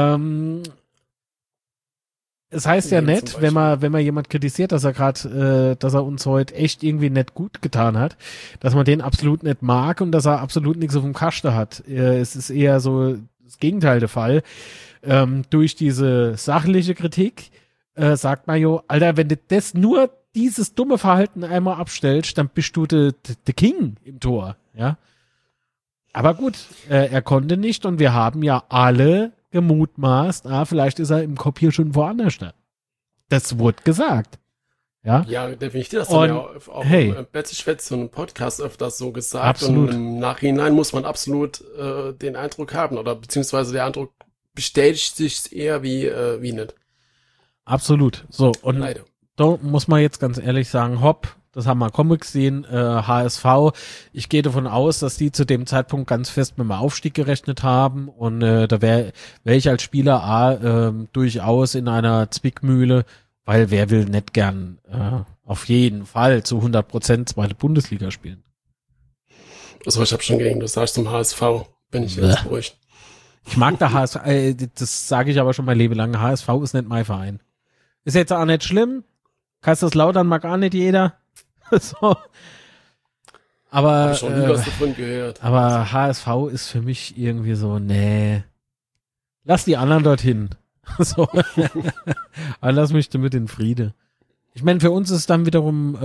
B: Es heißt ja nicht, wenn man jemand kritisiert, dass er uns heute echt irgendwie nicht gut getan hat, dass man den absolut nicht mag und dass er absolut nichts auf dem Kasten hat. Es ist eher so das Gegenteil der Fall. Durch diese sachliche Kritik sagt man jo, Alter, wenn du dieses dumme Verhalten einmal abstellst, dann bist du der King im Tor, ja. Aber gut, er konnte nicht und wir haben ja alle gemutmaßt, vielleicht ist er im Kopf hier schon woanders. Das wurde gesagt. Ja,
A: definitiv. Das haben ja auch Betty Schwätz so einem Podcast öfters so gesagt.
B: Absolut.
A: Und im Nachhinein muss man absolut den Eindruck haben oder beziehungsweise der Eindruck bestätigt sich eher wie nicht.
B: Absolut. So, und
A: leider.
B: Da muss man jetzt ganz ehrlich sagen, das haben wir Comic gesehen, HSV. Ich gehe davon aus, dass die zu dem Zeitpunkt ganz fest mit dem Aufstieg gerechnet haben und da wäre ich als Spieler durchaus in einer Zwickmühle, weil wer will nicht gern auf jeden Fall zu 100% zweite Bundesliga spielen.
A: Also ich habe schon gegen, du sagst zum HSV, bin ich jetzt ruhig.
B: Ich mag der HSV, das sage ich aber schon mein Leben lang, HSV ist nicht mein Verein. Ist jetzt auch nicht schlimm, Kaiserslautern mag auch nicht jeder. So. Aber,
A: hab ich schon nie was davon gehört.
B: Aber HSV ist für mich irgendwie so, nee. Lass die anderen dorthin. So. Aber lass mich damit in Friede. Ich meine, für uns ist dann wiederum,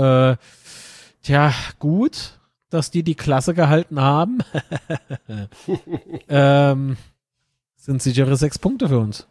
B: gut, dass die Klasse gehalten haben. Sind sichere 6 Punkte für uns.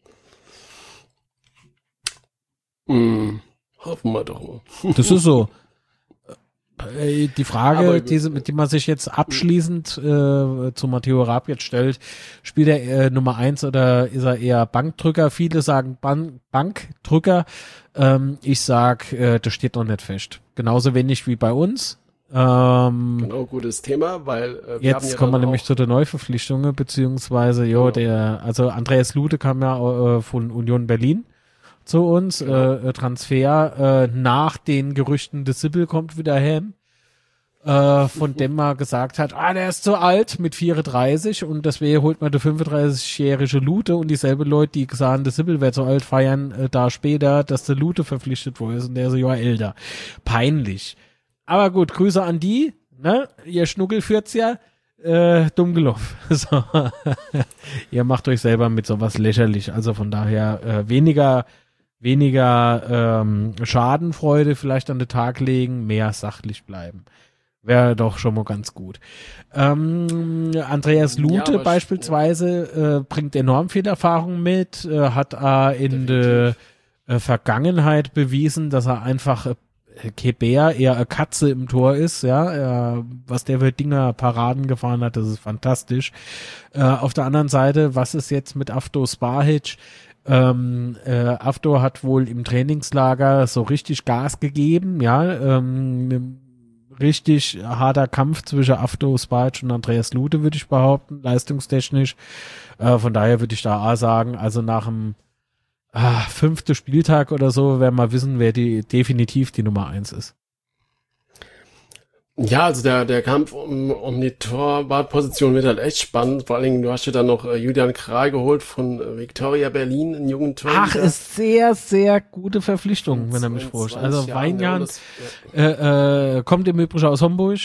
A: Hoffen wir doch mal.
B: Das ist so. Die Frage, die man sich jetzt abschließend zu Matteo Raab jetzt stellt, spielt er Nummer 1 oder ist er eher Bankdrücker? Viele sagen Bankdrücker. Ich sag, das steht noch nicht fest. Genauso wenig wie bei uns.
A: Genau, gutes Thema, weil
B: jetzt kommen wir nämlich zu der Neuverpflichtungen, beziehungsweise also Andreas Lute kam ja von Union Berlin zu uns, Transfer nach den Gerüchten, des Sibyl kommt wieder heim, von dem man gesagt hat, der ist zu alt mit 34 und deswegen holt man der 35-jährige Lute und dieselbe Leute, die gesagt, der Sibyl wäre zu alt, feiern da später, dass der Lute verpflichtet wurde und der ist ein Jahr älter. Peinlich. Aber gut, Grüße an die, ne? Ihr Schnuckel 40er. dumm gelaufen. So. Ihr macht euch selber mit sowas lächerlich. Also von daher weniger Schadenfreude vielleicht an den Tag legen, mehr sachlich bleiben. Wäre doch schon mal ganz gut. Andreas Lute beispielsweise bringt enorm viel Erfahrung mit, hat in der Vergangenheit bewiesen, dass er einfach kein Bär, eher eine Katze im Tor ist, ja, was der für Dinger Paraden gefahren hat, das ist fantastisch. Auf der anderen Seite, was ist jetzt mit Avdo Spahic? Avdo hat wohl im Trainingslager so richtig Gas gegeben, ja, richtig harter Kampf zwischen Avdo Spahic und Andreas Lute, würde ich behaupten, leistungstechnisch. Von daher würde ich da sagen, also nach dem 5. Spieltag oder so, werden wir wissen, wer definitiv die Nummer 1 ist.
A: Ja, also der Kampf um die Torwartposition wird halt echt spannend. Vor allen Dingen, du hast ja dann noch Julian Kral geholt von Viktoria Berlin, einen jungen Torhüter.
B: Ach, ist sehr, sehr gute Verpflichtung, wenn er mich fragt. Also Weinjan kommt im Übrigen aus Homburg.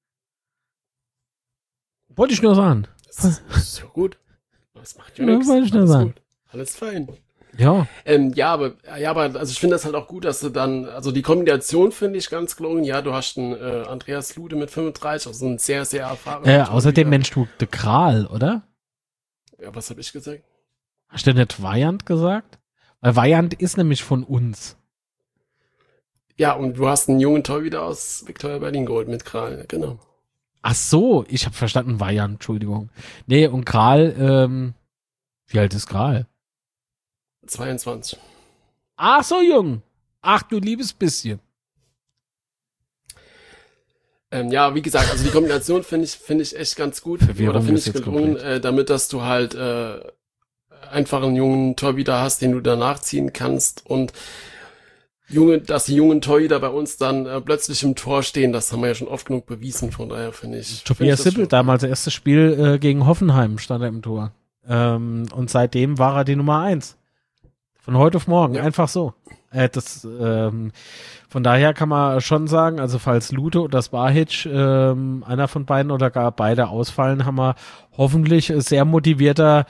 B: Wollte ich nur sagen.
A: Das ist so gut. Das macht ja nichts.
B: Wollte ich nur sagen.
A: Alles fein.
B: Ja.
A: Aber also ich finde das halt auch gut, dass du dann, also die Kombination finde ich ganz gelungen. Ja, du hast einen Andreas Lute mit 35, also ein sehr, sehr erfahrener.
B: Außerdem Mensch, du de Kral, oder?
A: Ja, was habe ich gesagt?
B: Hast du nicht Vajant gesagt? Weil Vajant ist nämlich von uns.
A: Ja, und du hast einen jungen Torhüter aus Viktoria Berlin geholt mit Kral, genau.
B: Ach so, ich habe verstanden Vajant, Entschuldigung. Nee, und Kral, wie alt ist Kral?
A: 22.
B: Ach so, jung. Ach, du liebes bisschen.
A: Ja, wie gesagt, also die Kombination finde ich echt ganz gut. Oder finde ich gelungen, damit, dass du halt einfach einen jungen Torhüter hast, den du danach ziehen kannst und dass die jungen Torhüter bei uns dann plötzlich im Tor stehen, das haben wir ja schon oft genug bewiesen, von daher finde ich.
B: Tobias Sippel, damals das erste Spiel gegen Hoffenheim stand er im Tor. Und seitdem war er die Nummer 1. Von heute auf morgen, einfach so. Von daher kann man schon sagen, also falls Lute oder Spahic, einer von beiden oder gar beide ausfallen, haben wir hoffentlich sehr motivierter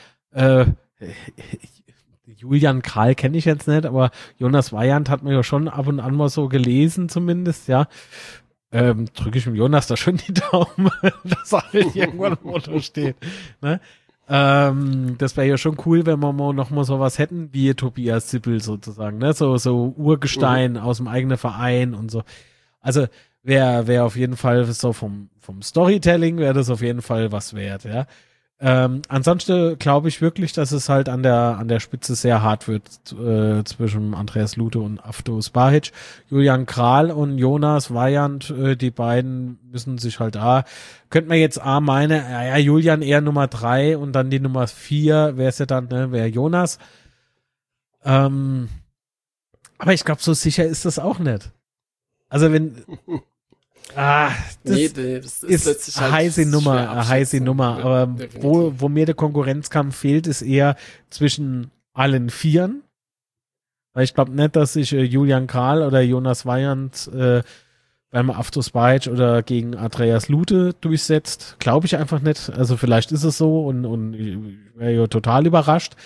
B: Julian Kral kenne ich jetzt nicht, aber Jonas Weyand hat man ja schon ab und an mal so gelesen zumindest, ja. Drücke ich dem Jonas da schon die Daumen, dass er halt irgendwann im Motto steht, ne? Das wäre ja schon cool, wenn wir mal noch mal sowas hätten, wie Tobias Sippel sozusagen, ne? So Urgestein aus dem eigenen Verein und so. Also wäre auf jeden Fall so vom Storytelling wäre das auf jeden Fall was wert, ja. Ansonsten glaube ich wirklich, dass es halt an der Spitze sehr hart wird zwischen Andreas Lute und Avdo Spahic. Julian Kral und Jonas Weyand, die beiden müssen sich halt könnte man jetzt Julian eher Nummer 3 und dann die Nummer 4 wäre es ja dann, ne, wäre Jonas. Aber ich glaube, so sicher ist das auch nicht. Also wenn das ist eine heiße Nummer, aber wo mir der Konkurrenzkampf fehlt, ist eher zwischen allen Vieren, weil ich glaube nicht, dass sich Julian Kral oder Jonas Weyand beim Avdo Spahic oder gegen Andreas Lute durchsetzt, glaube ich einfach nicht, also vielleicht ist es so und ich wäre ja total überrascht,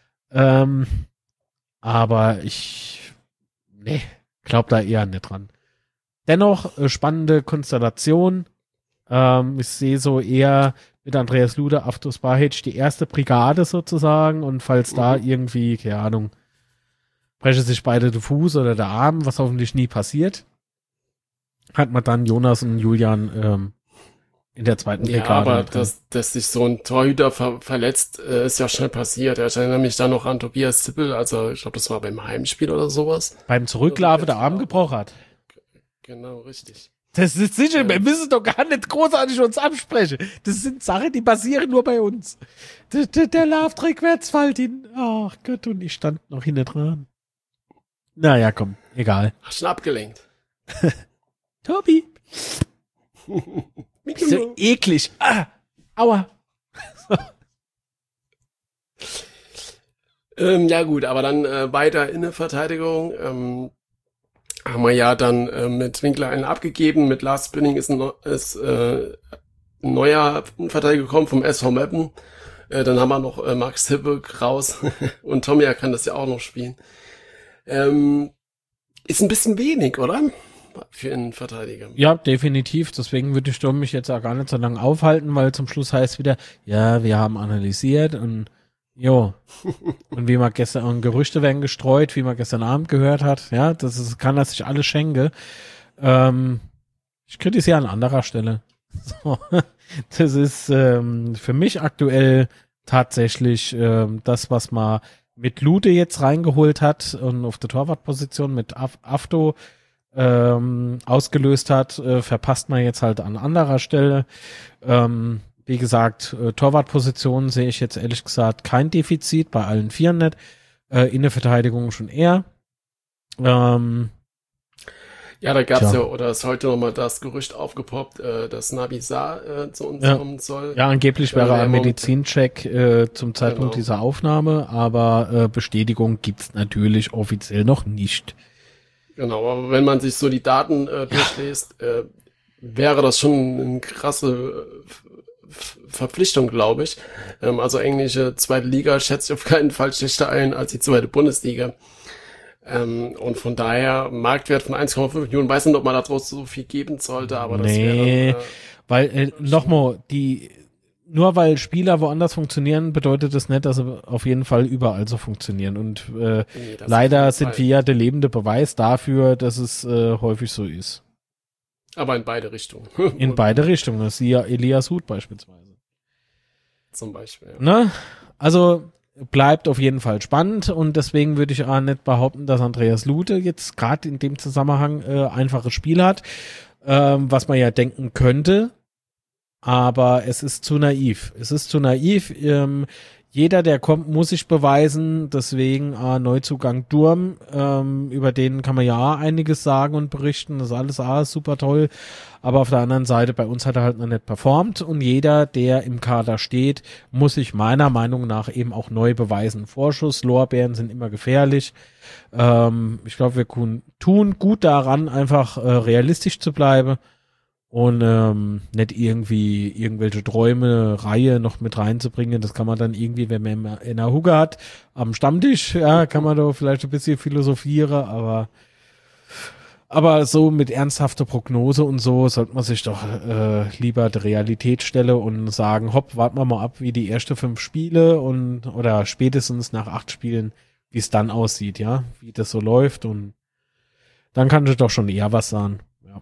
B: aber ich glaube da eher nicht dran. Dennoch spannende Konstellation. Ich sehe so eher mit Andreas Lute, Avdo Spahic die erste Brigade sozusagen und falls da irgendwie, keine Ahnung, brechen sich beide den Fuß oder der Arm, was hoffentlich nie passiert, hat man dann Jonas und Julian in der zweiten Brigade.
A: Ja, aber dass sich so ein Torhüter verletzt, ist ja schnell passiert. Ich erinnere mich da noch an Tobias Sippel, also ich glaube, das war beim Heimspiel oder sowas.
B: Beim Zurücklaufen der Arm gebrochen hat.
A: Genau, richtig.
B: Das ist sicher, wir müssen doch gar nicht großartig uns absprechen. Das sind Sachen, die passieren nur bei uns. Der läuft rückwärts, fällt ihn. Ach Gott, und ich stand noch hinten dran. Naja, komm, egal.
A: Hast du abgelenkt?
B: Tobi. So eklig. Aua.
A: Ja gut, aber dann weiter Innenverteidigung. Haben wir ja dann mit Winkler einen abgegeben. Mit Lars Spinning ist neuer Innenverteidiger gekommen vom SV Meppen. Dann haben wir noch Max Hibbek raus und Tomja kann das ja auch noch spielen. Ist ein bisschen wenig, oder? Für Innenverteidiger.
B: Ja, definitiv. Deswegen würde ich mich jetzt auch gar nicht so lange aufhalten, weil zum Schluss heißt wieder, ja, wir haben analysiert und jo. Und wie man gestern, und Gerüchte werden gestreut, wie man gestern Abend gehört hat. Ja, kann er sich alles schenken. Ich kritisiere an anderer Stelle. So. Das ist für mich aktuell tatsächlich das, was man mit Lute jetzt reingeholt hat und auf der Torwartposition mit Afto ausgelöst hat, verpasst man jetzt halt an anderer Stelle. Wie gesagt, Torwartposition sehe ich jetzt ehrlich gesagt kein Defizit, bei allen Vieren nicht. Innenverteidigung schon eher.
A: Ja, da gab's ja, oder ist heute nochmal das Gerücht aufgepoppt, dass Nabi Saar zu uns kommen soll.
B: Ja, angeblich wäre ein Medizincheck zum Zeitpunkt dieser Aufnahme, aber Bestätigung gibt's natürlich offiziell noch nicht.
A: Genau, aber wenn man sich so die Daten durchliest, wäre das schon eine krasse Verpflichtung, glaube ich. Also englische zweite Liga schätze ich auf keinen Fall schlechter ein als die zweite Bundesliga. Und von daher Marktwert von 1,5 Millionen, weiß nicht, ob man da draus so viel geben sollte, aber das wäre dann,
B: weil nochmal, nur weil Spieler woanders funktionieren, bedeutet das nicht, dass sie auf jeden Fall überall so funktionieren. Und leider sind wir ja der lebende Beweis dafür, dass es häufig so ist.
A: Aber in beide Richtungen.
B: In beide Richtungen. Das ist ja Elias Huth beispielsweise.
A: Zum Beispiel, ja.
B: Ne? Also bleibt auf jeden Fall spannend und deswegen würde ich auch nicht behaupten, dass Andreas Lute jetzt gerade in dem Zusammenhang einfaches Spiel hat, was man ja denken könnte, aber es ist zu naiv. Es ist zu naiv. Jeder, der kommt, muss sich beweisen, deswegen Neuzugang Durm, über den kann man ja einiges sagen und berichten, das ist alles super toll, aber auf der anderen Seite, bei uns hat er halt noch nicht performt und jeder, der im Kader steht, muss sich meiner Meinung nach eben auch neu beweisen. Vorschuss, Lorbeeren sind immer gefährlich. Ich glaube, wir tun gut daran, einfach realistisch zu bleiben und nicht irgendwie irgendwelche Träume, Reihe noch mit reinzubringen. Das kann man dann irgendwie, wenn man in der Hugge hat, am Stammtisch, ja, kann man da vielleicht ein bisschen philosophieren, aber so mit ernsthafter Prognose und so sollte man sich doch lieber der Realität stellen und sagen, hopp, warten wir mal ab, wie die ersten 5 Spiele oder spätestens nach 8 Spielen, wie es dann aussieht, ja, wie das so läuft und dann kann ich doch schon eher was sagen.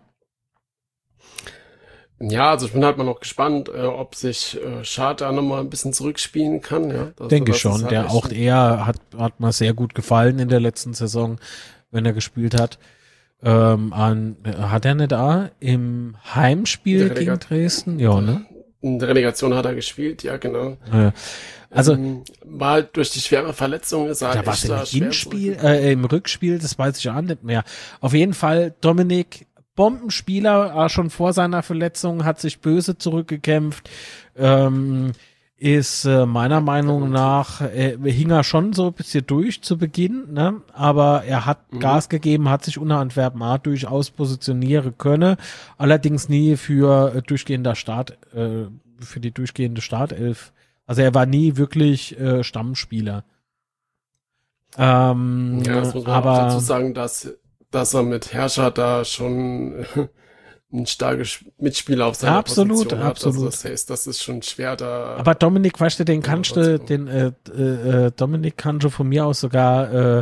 A: Ja, also ich bin halt mal noch gespannt, ob sich Schad da nochmal ein bisschen zurückspielen kann. Ja,
B: denke ich schon. Halt er hat mal sehr gut gefallen in der letzten Saison, wenn er gespielt hat. Hat er nicht da im Heimspiel gegen Dresden? Ja, ne?
A: In der Relegation hat er gespielt, ja, genau.
B: Ja. Also
A: mal durch die schwere Verletzung ist er
B: da echt da im Rückspiel, das weiß ich auch nicht mehr. Auf jeden Fall Dominik Bombenspieler, schon vor seiner Verletzung, hat sich böse zurückgekämpft, ist meiner Meinung nach, hing er schon so ein bisschen durch zu Beginn, ne? Aber er hat Gas gegeben, hat sich unter Antwerpen A durchaus positionieren können, allerdings nie für die durchgehende Startelf. Also er war nie wirklich Stammspieler.
A: Ja, das muss man aber auch dazu sagen, dass er mit Herrscher da schon ein starkes Mitspieler auf seiner Position hat.
B: Absolut.
A: Also das heißt, das ist schon schwer da.
B: Aber Dominik, weißt du, Dominik kannst du von mir aus sogar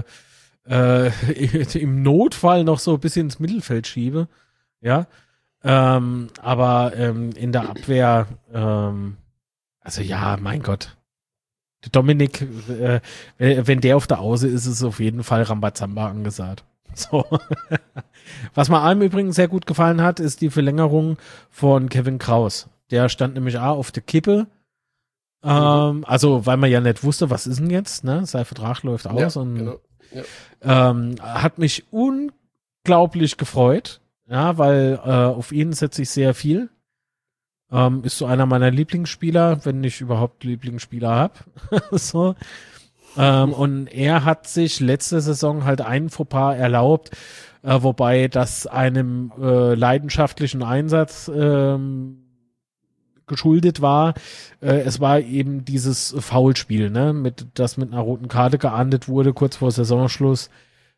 B: im Notfall noch so ein bisschen ins Mittelfeld schieben. Ja. Aber in der Abwehr, also ja, mein Gott. Der Dominik, wenn der auf der Auße ist, ist auf jeden Fall Rambazamba angesagt. So. Was mir einem übrigens sehr gut gefallen hat, ist die Verlängerung von Kevin Kraus. Der stand nämlich auf der Kippe. Also, weil man ja nicht wusste, was ist denn jetzt, ne? Sein Vertrag läuft aus und genau. Hat mich unglaublich gefreut, ja, weil auf ihn setze ich sehr viel. Ist so einer meiner Lieblingsspieler, wenn ich überhaupt Lieblingsspieler habe. So. Und er hat sich letzte Saison halt einen Fauxpas erlaubt, wobei das einem leidenschaftlichen Einsatz geschuldet war. Es war eben dieses Foulspiel, ne, das mit einer roten Karte geahndet wurde, kurz vor Saisonschluss.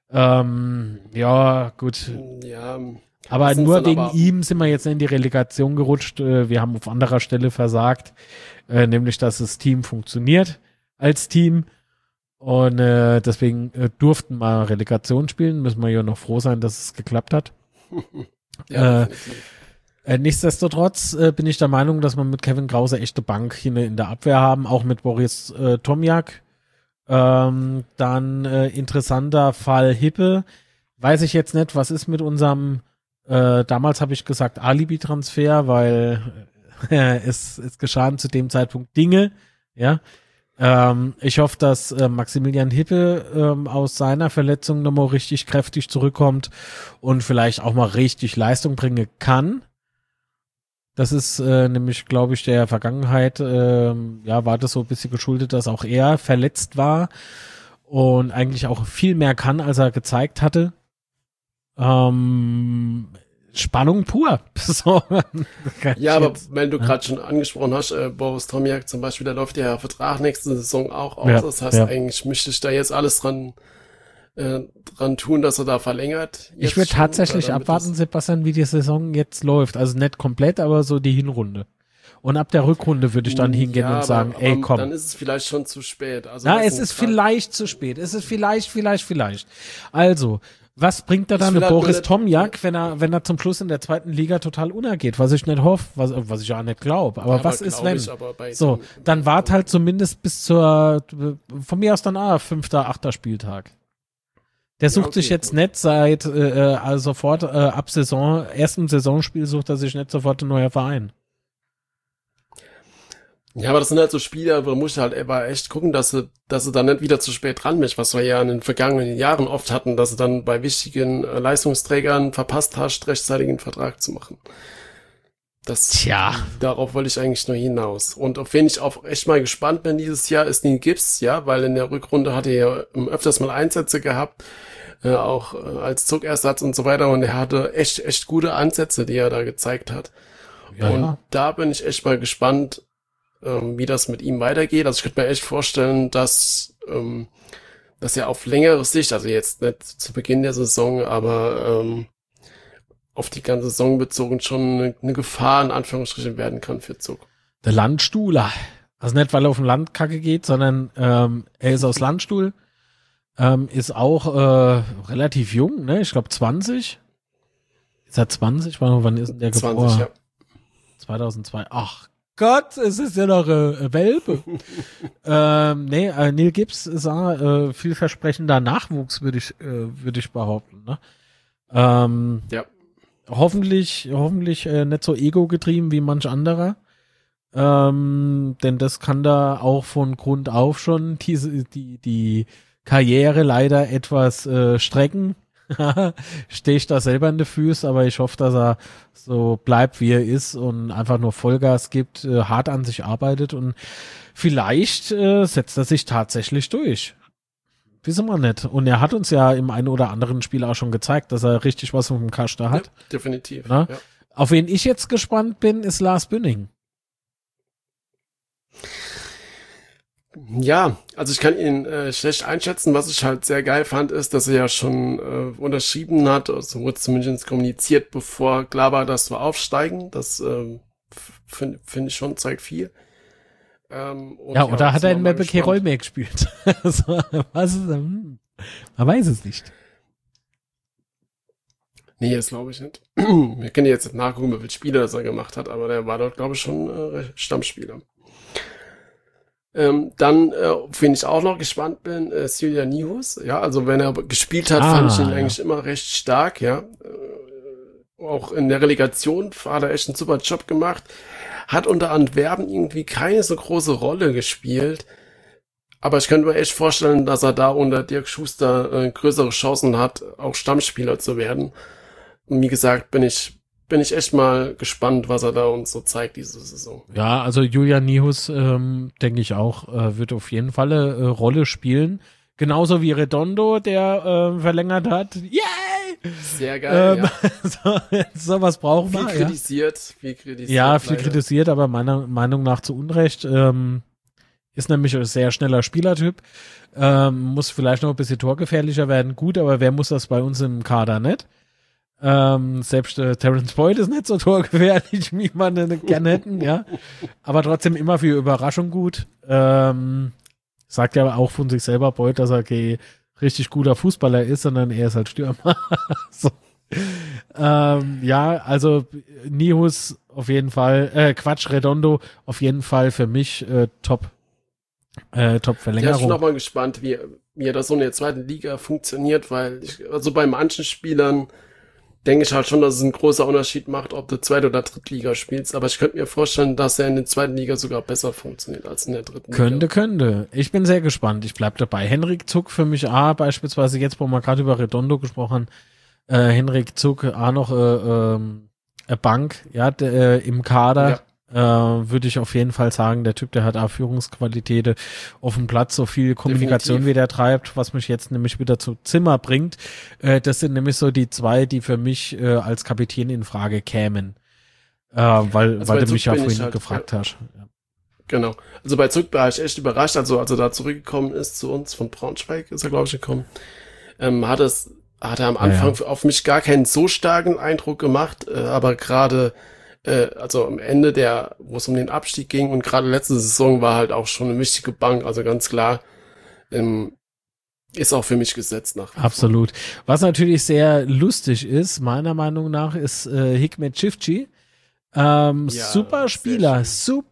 B: Ja, gut.
A: Ja.
B: Aber nur wegen ihm sind wir jetzt in die Relegation gerutscht. Wir haben auf anderer Stelle versagt, nämlich, dass das Team funktioniert als Team. Und deswegen durften wir Relegation spielen. Müssen wir ja noch froh sein, dass es geklappt hat. Nichtsdestotrotz bin ich der Meinung, dass wir mit Kevin Krause echte Bank hier in der Abwehr haben, auch mit Boris Tomjak. Dann interessanter Fall Hippe. Weiß ich jetzt nicht, was ist mit unserem, damals habe ich gesagt Alibi-Transfer, weil es geschahen zu dem Zeitpunkt Dinge, ja. Ich hoffe, dass Maximilian Hippe aus seiner Verletzung nochmal richtig kräftig zurückkommt und vielleicht auch mal richtig Leistung bringen kann. Das ist nämlich, glaube ich, der Vergangenheit, war das so ein bisschen geschuldet, dass auch er verletzt war und eigentlich auch viel mehr kann, als er gezeigt hatte. Spannung pur. So.
A: Ja, aber wenn du gerade schon angesprochen hast, Boris Tomjak zum Beispiel, da läuft ja Vertrag nächste Saison auch aus. Ja, das heißt, eigentlich müsste ich da jetzt alles dran tun, dass er da verlängert.
B: Ich würde tatsächlich abwarten, Sebastian, wie die Saison jetzt läuft. Also nicht komplett, aber so die Hinrunde. Und ab der Rückrunde würde ich dann hingehen und sagen, ey, komm.
A: Dann ist es vielleicht schon zu spät. Also
B: es ist vielleicht zu spät. Es ist vielleicht. Also, was bringt da dann Boris Tomjak, wenn er zum Schluss in der zweiten Liga total untergeht? Was ich nicht hoffe, was ich auch nicht glaube. Aber was ist, wenn? So, dann wart halt zumindest bis zur, von mir aus dann 5., 8. Spieltag. Der sucht sich jetzt nicht seit sofort ab ersten Saisonspiel sucht er sich nicht sofort ein neuer Verein.
A: Ja, aber das sind halt so Spieler, wo muss halt echt gucken, dass sie dann nicht wieder zu spät dran ist, was wir ja in den vergangenen Jahren oft hatten, dass sie dann bei wichtigen Leistungsträgern verpasst hast, rechtzeitig einen Vertrag zu machen. Darauf wollte ich eigentlich nur hinaus. Und auf wen ich auch echt mal gespannt bin dieses Jahr, ist Neil Gibbs, ja, weil in der Rückrunde hat er ja öfters mal Einsätze gehabt, auch als Zuckersatz und so weiter, und er hatte echt gute Ansätze, die er da gezeigt hat. Ja, und da bin ich echt mal gespannt, wie das mit ihm weitergeht. Also ich könnte mir echt vorstellen, dass er auf längere Sicht, also jetzt nicht zu Beginn der Saison, aber auf die ganze Saison bezogen schon eine Gefahr in Anführungsstrichen werden kann für Zug.
B: Der Landstuhler. Also nicht, weil er auf den Landkacke geht, sondern er ist aus Landstuhl, ist auch relativ jung, ne? Ich glaube 20. Ist er 20? Wann ist denn der geboren? 20, ja. 2002. Ach Gott, es ist ja noch Welpe. Neil Gibbs ist vielversprechender Nachwuchs, würde ich behaupten. Ne?
A: Ja.
B: Hoffentlich nicht so ego-getrieben wie manch anderer. Denn das kann da auch von Grund auf schon die Karriere leider etwas strecken. Stehe ich da selber in die Füße, aber ich hoffe, dass er so bleibt, wie er ist und einfach nur Vollgas gibt, hart an sich arbeitet und vielleicht setzt er sich tatsächlich durch. Wissen wir nicht. Und er hat uns ja im einen oder anderen Spiel auch schon gezeigt, dass er richtig was auf dem Kasten hat.
A: Ja, definitiv.
B: Ja? Auf wen ich jetzt gespannt bin, ist Lars Bünding.
A: Ja, also ich kann ihn schlecht einschätzen. Was ich halt sehr geil fand, ist, dass er ja schon unterschrieben hat, also wurde zumindest kommuniziert, bevor klar war, dass wir aufsteigen. Das finde ich schon, zeigt viel.
B: Oder hat er in Meppe keine Rolle mehr gespielt? Also, man weiß es nicht.
A: Nee, das glaube ich nicht. Wir können jetzt nachgucken, wie viele Spiele das er gemacht hat, aber der war dort, glaube ich, schon Stammspieler. Dann, auf wen ich auch noch gespannt bin, ist Julian Nihus. Ja, also wenn er gespielt hat, fand ich ihn eigentlich immer recht stark, ja. Auch in der Relegation hat er echt einen super Job gemacht. Hat unter Antwerpen irgendwie keine so große Rolle gespielt. Aber ich könnte mir echt vorstellen, dass er da unter Dirk Schuster größere Chancen hat, auch Stammspieler zu werden. Und wie gesagt, bin ich echt mal gespannt, was er da uns so zeigt diese Saison.
B: Ja, also Julian Nihus, denke ich auch, wird auf jeden Fall eine Rolle spielen. Genauso wie Redondo, der verlängert hat. Yay!
A: Sehr geil,
B: so was brauchen wir.
A: Viel kritisiert.
B: Ja, viel kritisiert, aber meiner Meinung nach zu Unrecht. Ist nämlich ein sehr schneller Spielertyp. Muss vielleicht noch ein bisschen torgefährlicher werden. Gut, aber wer muss das bei uns im Kader nicht? Selbst Terence Boyd ist nicht so torgefährlich, wie man den gerne hätten, ja. Aber trotzdem immer für Überraschung gut. Sagt ja auch von sich selber Boyd, dass er richtig guter Fußballer ist, sondern er ist halt Stürmer. So. Ja, also Nihus auf jeden Fall, Redondo auf jeden Fall für mich Top-Verlängerung.
A: Ja, ich bin auch mal gespannt, wie das so in der zweiten Liga funktioniert, weil also bei manchen Spielern denke ich halt schon, dass es einen großen Unterschied macht, ob du Zweit- oder Drittliga spielst. Aber ich könnte mir vorstellen, dass er in der zweiten Liga sogar besser funktioniert als in der dritten
B: Liga. Könnte. Ich bin sehr gespannt. Ich bleib dabei. Henrik Zuck für mich beispielsweise jetzt, wo wir gerade über Redondo gesprochen haben, Henrik Zuck noch Bank, ja, im Kader. Ja. Würde ich auf jeden Fall sagen, der Typ, der hat auch Führungsqualitäten auf dem Platz, so viel Kommunikation Definitiv. Wie der treibt, was mich jetzt nämlich wieder zu Zimmer bringt. Das sind nämlich so die zwei, die für mich als Kapitän in Frage kämen. Weil du mich ja vorhin halt, gefragt hast. Ja.
A: Genau. Also bei Zuck war ich echt überrascht, als er da zurückgekommen ist zu uns, von Braunschweig ist er, glaube ich, gekommen, hat er am Anfang auf mich gar keinen so starken Eindruck gemacht, aber gerade also am Ende wo es um den Abstieg ging und gerade letzte Saison war halt auch schon eine wichtige Bank, also ganz klar ist auch für mich gesetzt nach.
B: Absolut. Was natürlich sehr lustig ist, meiner Meinung nach, ist Hikmet Çiftçi. Super Spieler.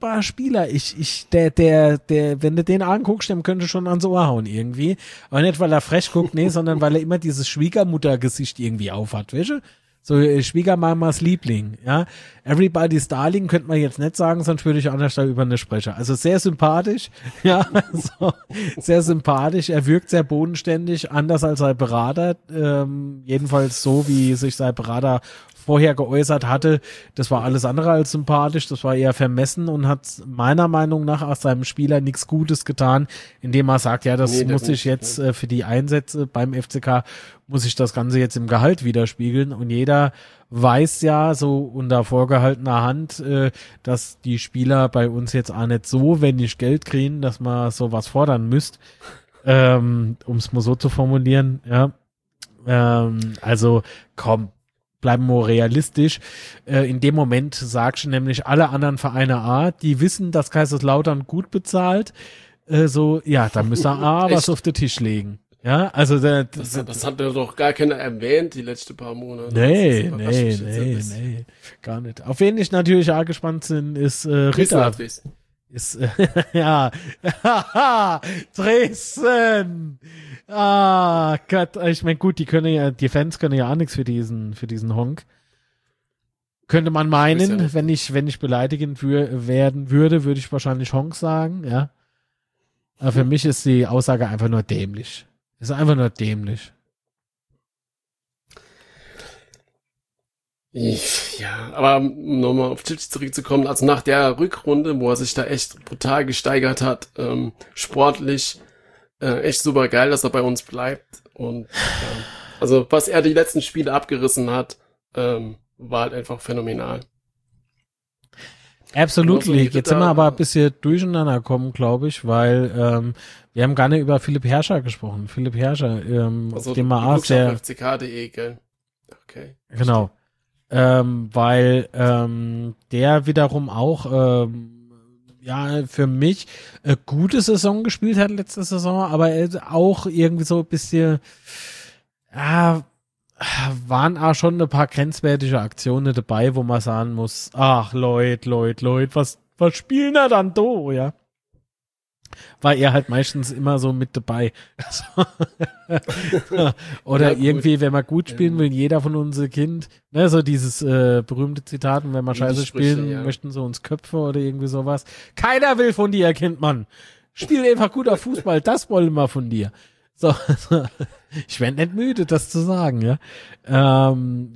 B: Der, wenn du den anguckst, dem könnte schon ans Ohr hauen irgendwie. Aber nicht, weil er frech guckt, nee, sondern weil er immer dieses Schwiegermuttergesicht irgendwie aufhat, weißt du? So Schwiegermamas Liebling, ja. Everybody's Darling könnte man jetzt nicht sagen, sonst würde ich anders da über eine sprechen. Also sehr sympathisch, ja, so, sehr sympathisch. Er wirkt sehr bodenständig, anders als sein Berater. Jedenfalls so, wie sich sein Berater vorher geäußert hatte. Das war alles andere als sympathisch, das war eher vermessen und hat meiner Meinung nach aus seinem Spieler nichts Gutes getan, indem er sagt, ja, das muss ich jetzt für die Einsätze beim FCK, muss ich das Ganze jetzt im Gehalt widerspiegeln und jeder weiß ja so unter vorgehaltener Hand, dass die Spieler bei uns jetzt auch nicht so wenig Geld kriegen, dass man sowas fordern müsst, um es mal so zu formulieren, ja. Also komm, bleiben wir realistisch. In dem Moment sagst du nämlich alle anderen Vereine die wissen, dass Kaiserslautern gut bezahlt, da müsste was auf den Tisch legen. Ja, also
A: das hat ja doch gar keiner erwähnt, die letzten paar Monate.
B: Nee, gar nicht. Auf wen ich natürlich auch gespannt bin, ist Ritter. Ist ja, Dresden. Gott, ich meine, gut, die Fans können ja auch nichts für diesen Honk. Könnte man meinen, wenn ich beleidigend werden würde ich wahrscheinlich Honk sagen, ja. Aber für mich ist die Aussage einfach nur dämlich. Ist einfach nur dämlich.
A: Ja, aber um nochmal auf Çiftçi zurückzukommen, also nach der Rückrunde, wo er sich da echt brutal gesteigert hat, sportlich, echt super geil, dass er bei uns bleibt und also was er die letzten Spiele abgerissen hat, war halt einfach phänomenal.
B: Absolut. Jetzt sind wir aber ein bisschen durcheinander gekommen, glaube ich, weil wir haben gar nicht über Philipp Herrscher gesprochen. Philipp Herrscher,
A: also
B: auf dem auf
A: fck.de, gell? Okay.
B: Genau. Weil der wiederum auch für mich eine gute Saison gespielt hat letzte Saison, aber auch irgendwie so ein bisschen waren auch schon ein paar grenzwertige Aktionen dabei, wo man sagen muss, ach Leute, was spielen er dann do, ja? War er halt meistens immer so mit dabei. Oder ja, irgendwie, wenn man gut spielen will, jeder von uns Kind, ne, so dieses berühmte Zitat, und wenn wir scheiße spielen, möchten sie uns Köpfe oder irgendwie sowas. Keiner will von dir, Kind, Mann. Spiel einfach guter Fußball, das wollen wir von dir. So, ich werde nicht müde, das zu sagen, ja.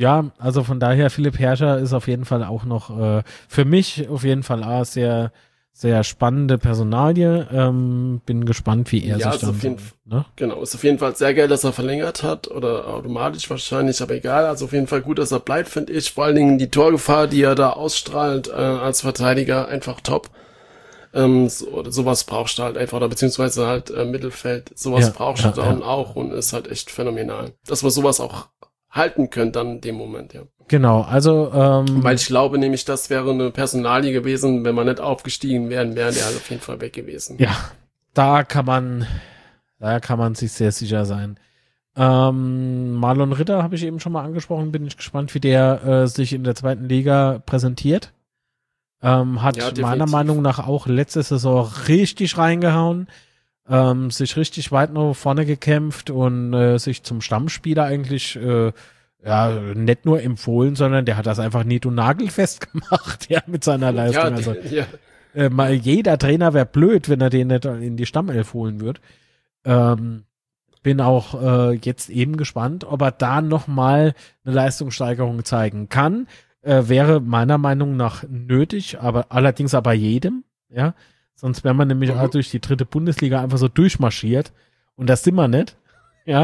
B: Also von daher, Philipp Herrscher ist auf jeden Fall auch noch für mich auf jeden Fall sehr, sehr spannende Personalie. Bin gespannt, wie er sich dann
A: ne? Genau, ist auf jeden Fall sehr geil, dass er verlängert hat oder automatisch wahrscheinlich, aber egal. Also auf jeden Fall gut, dass er bleibt, finde ich. Vor allen Dingen die Torgefahr, die er da ausstrahlt als Verteidiger, einfach top. Sowas brauchst du halt einfach, oder beziehungsweise halt Mittelfeld, sowas brauchst du dann auch und ist halt echt phänomenal. Dass wir sowas auch halten können dann in dem Moment, ja.
B: Genau, also
A: weil ich glaube nämlich, das wäre eine Personalie gewesen, wenn wir nicht aufgestiegen wären, wären der halt auf jeden Fall weg gewesen.
B: Ja, da kann man sich sehr sicher sein. Marlon Ritter habe ich eben schon mal angesprochen, bin ich gespannt, wie der sich in der zweiten Liga präsentiert. Hat meiner Meinung nach auch letzte Saison richtig reingehauen, sich richtig weit nach vorne gekämpft und sich zum Stammspieler eigentlich nicht nur empfohlen, sondern der hat das einfach nied- und nagelfest gemacht, mit seiner Leistung. Jeder Trainer wäre blöd, wenn er den nicht in die Stammelf holen würde. Bin auch jetzt eben gespannt, ob er da nochmal eine Leistungssteigerung zeigen kann. Wäre meiner Meinung nach nötig, aber allerdings bei jedem, ja. Sonst wäre man nämlich auch durch die 3. Bundesliga einfach so durchmarschiert und das sind wir nicht, ja.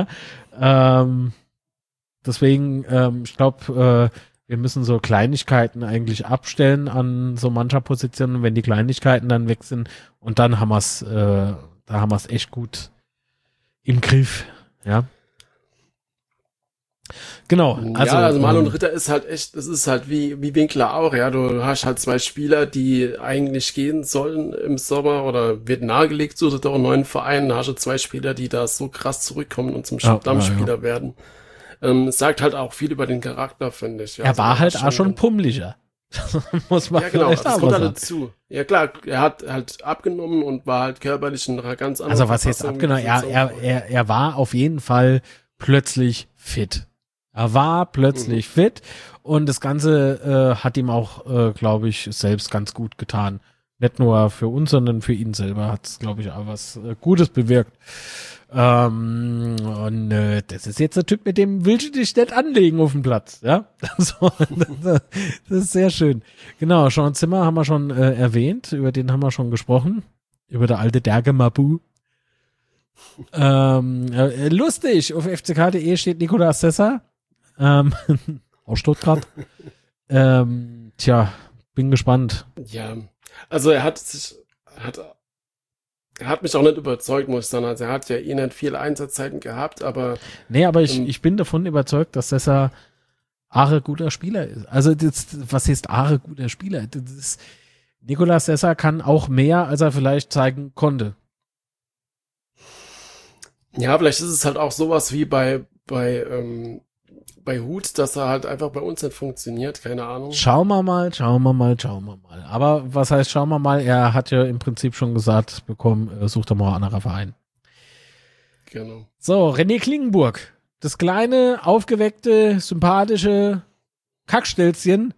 B: Deswegen, ich glaube, wir müssen so Kleinigkeiten eigentlich abstellen an so mancher Position, wenn die Kleinigkeiten dann weg sind und dann haben wir es, echt gut im Griff, ja. Genau.
A: Also Marlon Ritter ist halt echt, das ist halt wie Winkler auch, ja. Du hast halt 2 Spieler, die eigentlich gehen sollen im Sommer oder wird nahegelegt, sucht doch einen neuen Verein. Da hast du 2 Spieler, die da so krass zurückkommen und zum Stammspieler werden. Es sagt halt auch viel über den Charakter, finde ich. Ja.
B: Er war halt auch schon pummeliger. Muss man
A: das kommt halt dazu. Ja klar, er hat halt abgenommen und war halt körperlich in einer ganz anderen
B: Also was jetzt abgenommen? Er war auf jeden Fall plötzlich fit. Er war plötzlich fit und das Ganze hat ihm auch, glaube ich, selbst ganz gut getan. Nicht nur für uns, sondern für ihn selber hat es, glaube ich, auch was Gutes bewirkt. Und das ist jetzt der Typ, mit dem willst du dich nicht anlegen auf dem Platz, ja? Das ist sehr schön. Genau, Sean Zimmer haben wir schon erwähnt, über den haben wir schon gesprochen, über der alte Derge Mabu. Lustig, auf fck.de steht Nicolas Sessa, aus Stuttgart. Bin gespannt.
A: Ja, also er hat mich auch nicht überzeugt, muss ich sagen. Also er hat ja nicht viele Einsatzzeiten gehabt, aber...
B: Nee, aber ich bin davon überzeugt, dass Sessa ein guter Spieler ist. Also was heißt ein guter Spieler? Nicolas Sessa kann auch mehr, als er vielleicht zeigen konnte.
A: Ja, vielleicht ist es halt auch sowas wie bei Huth, dass er halt einfach bei uns nicht funktioniert, keine Ahnung.
B: Schauen wir mal. Aber was heißt schauen wir mal? Er hat ja im Prinzip schon gesagt bekommen, sucht er mal einen anderen Verein.
A: Genau.
B: So, René Klingenburg. Das kleine, aufgeweckte, sympathische Kackstelzchen.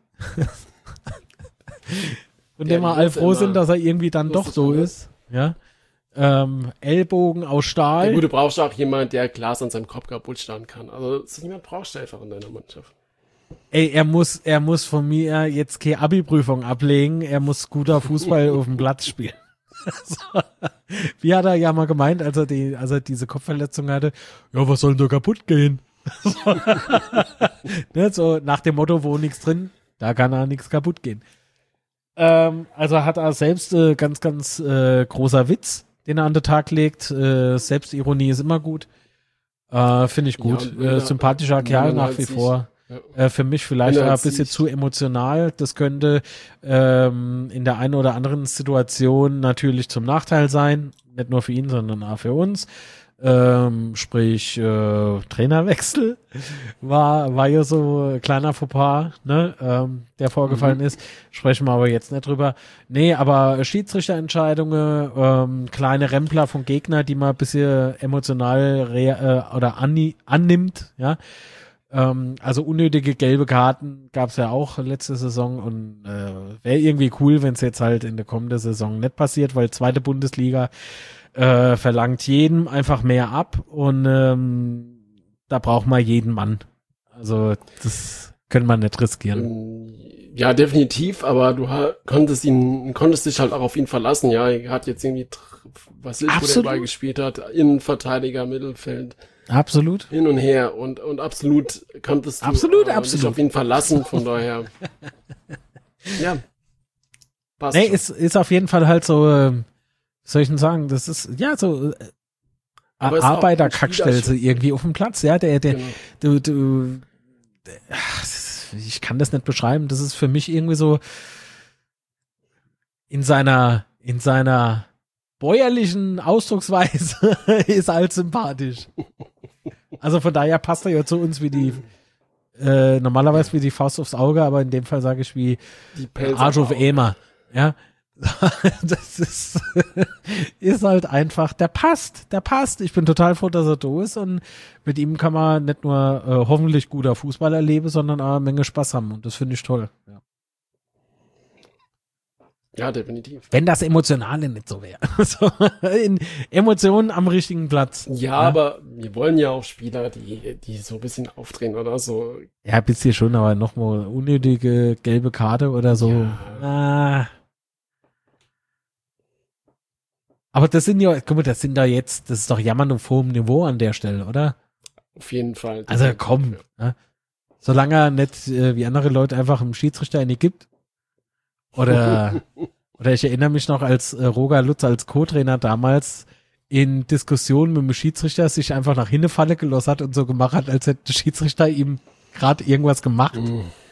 B: Von dem wir alle froh sind, dass er irgendwie dann doch so ist. Ja. Ellbogen aus Stahl.
A: Ja, gut, du brauchst auch jemanden, der Glas an seinem Kopf kaputt starren kann. Also so jemand brauchst du einfach in deiner Mannschaft.
B: Ey, er muss von mir jetzt keine Abi-Prüfung ablegen. Er muss guter Fußball auf dem Platz spielen. So. Wie hat er ja mal gemeint, als er diese Kopfverletzung hatte? Ja, was soll denn da kaputt gehen? So. Ne, so nach dem Motto, wo nichts drin, da kann auch nichts kaputt gehen. Also hat er selbst ganz, ganz großer Witz, den er an den Tag legt. Selbstironie ist immer gut. Finde ich gut. Ja, sympathischer Kerl nach wie vor. Ja. Für mich vielleicht ein bisschen zu emotional. Das könnte in der einen oder anderen Situation natürlich zum Nachteil sein. Nicht nur für ihn, sondern auch für uns. Sprich Trainerwechsel war ja so ein kleiner Fauxpas, ne, der vorgefallen ist. Sprechen wir aber jetzt nicht drüber. Nee, aber Schiedsrichterentscheidungen, kleine Rempler vom Gegner, die man ein bisschen emotional annimmt, ja. Also unnötige gelbe Karten gab es ja auch letzte Saison und wäre irgendwie cool, wenn es jetzt halt in der kommenden Saison nicht passiert, weil zweite Bundesliga verlangt jedem einfach mehr ab und da braucht man jeden Mann. Also das können wir nicht riskieren.
A: Ja, definitiv, aber du konntest dich halt auch auf ihn verlassen, ja. Er hat jetzt irgendwie, was ich, wo der Ball gespielt hat, Innenverteidiger, Mittelfeld.
B: Absolut.
A: Hin und her und absolut konntest du dich auf ihn verlassen, von daher. Ja.
B: Passt. Nee, ist auf jeden Fall halt so, soll ich denn sagen, das ist, ja, so, Arbeiterkackstelze irgendwie auf dem Platz, ja, genau. Ich kann das nicht beschreiben, das ist für mich irgendwie so in seiner bäuerlichen Ausdrucksweise ist halt sympathisch. Also von daher passt er ja zu uns wie die normalerweise wie die Faust aufs Auge, aber in dem Fall sage ich wie Arsch auf Eimer. Ja, das ist halt einfach, der passt. Ich bin total froh, dass er da ist und mit ihm kann man nicht nur hoffentlich guter Fußball erleben, sondern auch eine Menge Spaß haben und das finde ich toll.
A: Ja, definitiv.
B: Wenn das Emotionale nicht so wäre. So, in Emotionen am richtigen Platz.
A: Ja, aber wir wollen ja auch Spieler, die so ein bisschen aufdrehen oder so.
B: Ja, bist hier schon, aber nochmal unnötige gelbe Karte oder so. Ja. Aber das sind ja, guck mal, das ist doch Jammern auf hohem Niveau an der Stelle, oder?
A: Auf jeden Fall.
B: Also komm, ja. Solange er nicht wie andere Leute einfach einem Schiedsrichter eine gibt. Oder ich erinnere mich noch, als Roger Lutz als Co-Trainer damals in Diskussionen mit dem Schiedsrichter sich einfach nach hinten Falle gelassen hat und so gemacht hat, als hätte der Schiedsrichter ihm gerade irgendwas gemacht.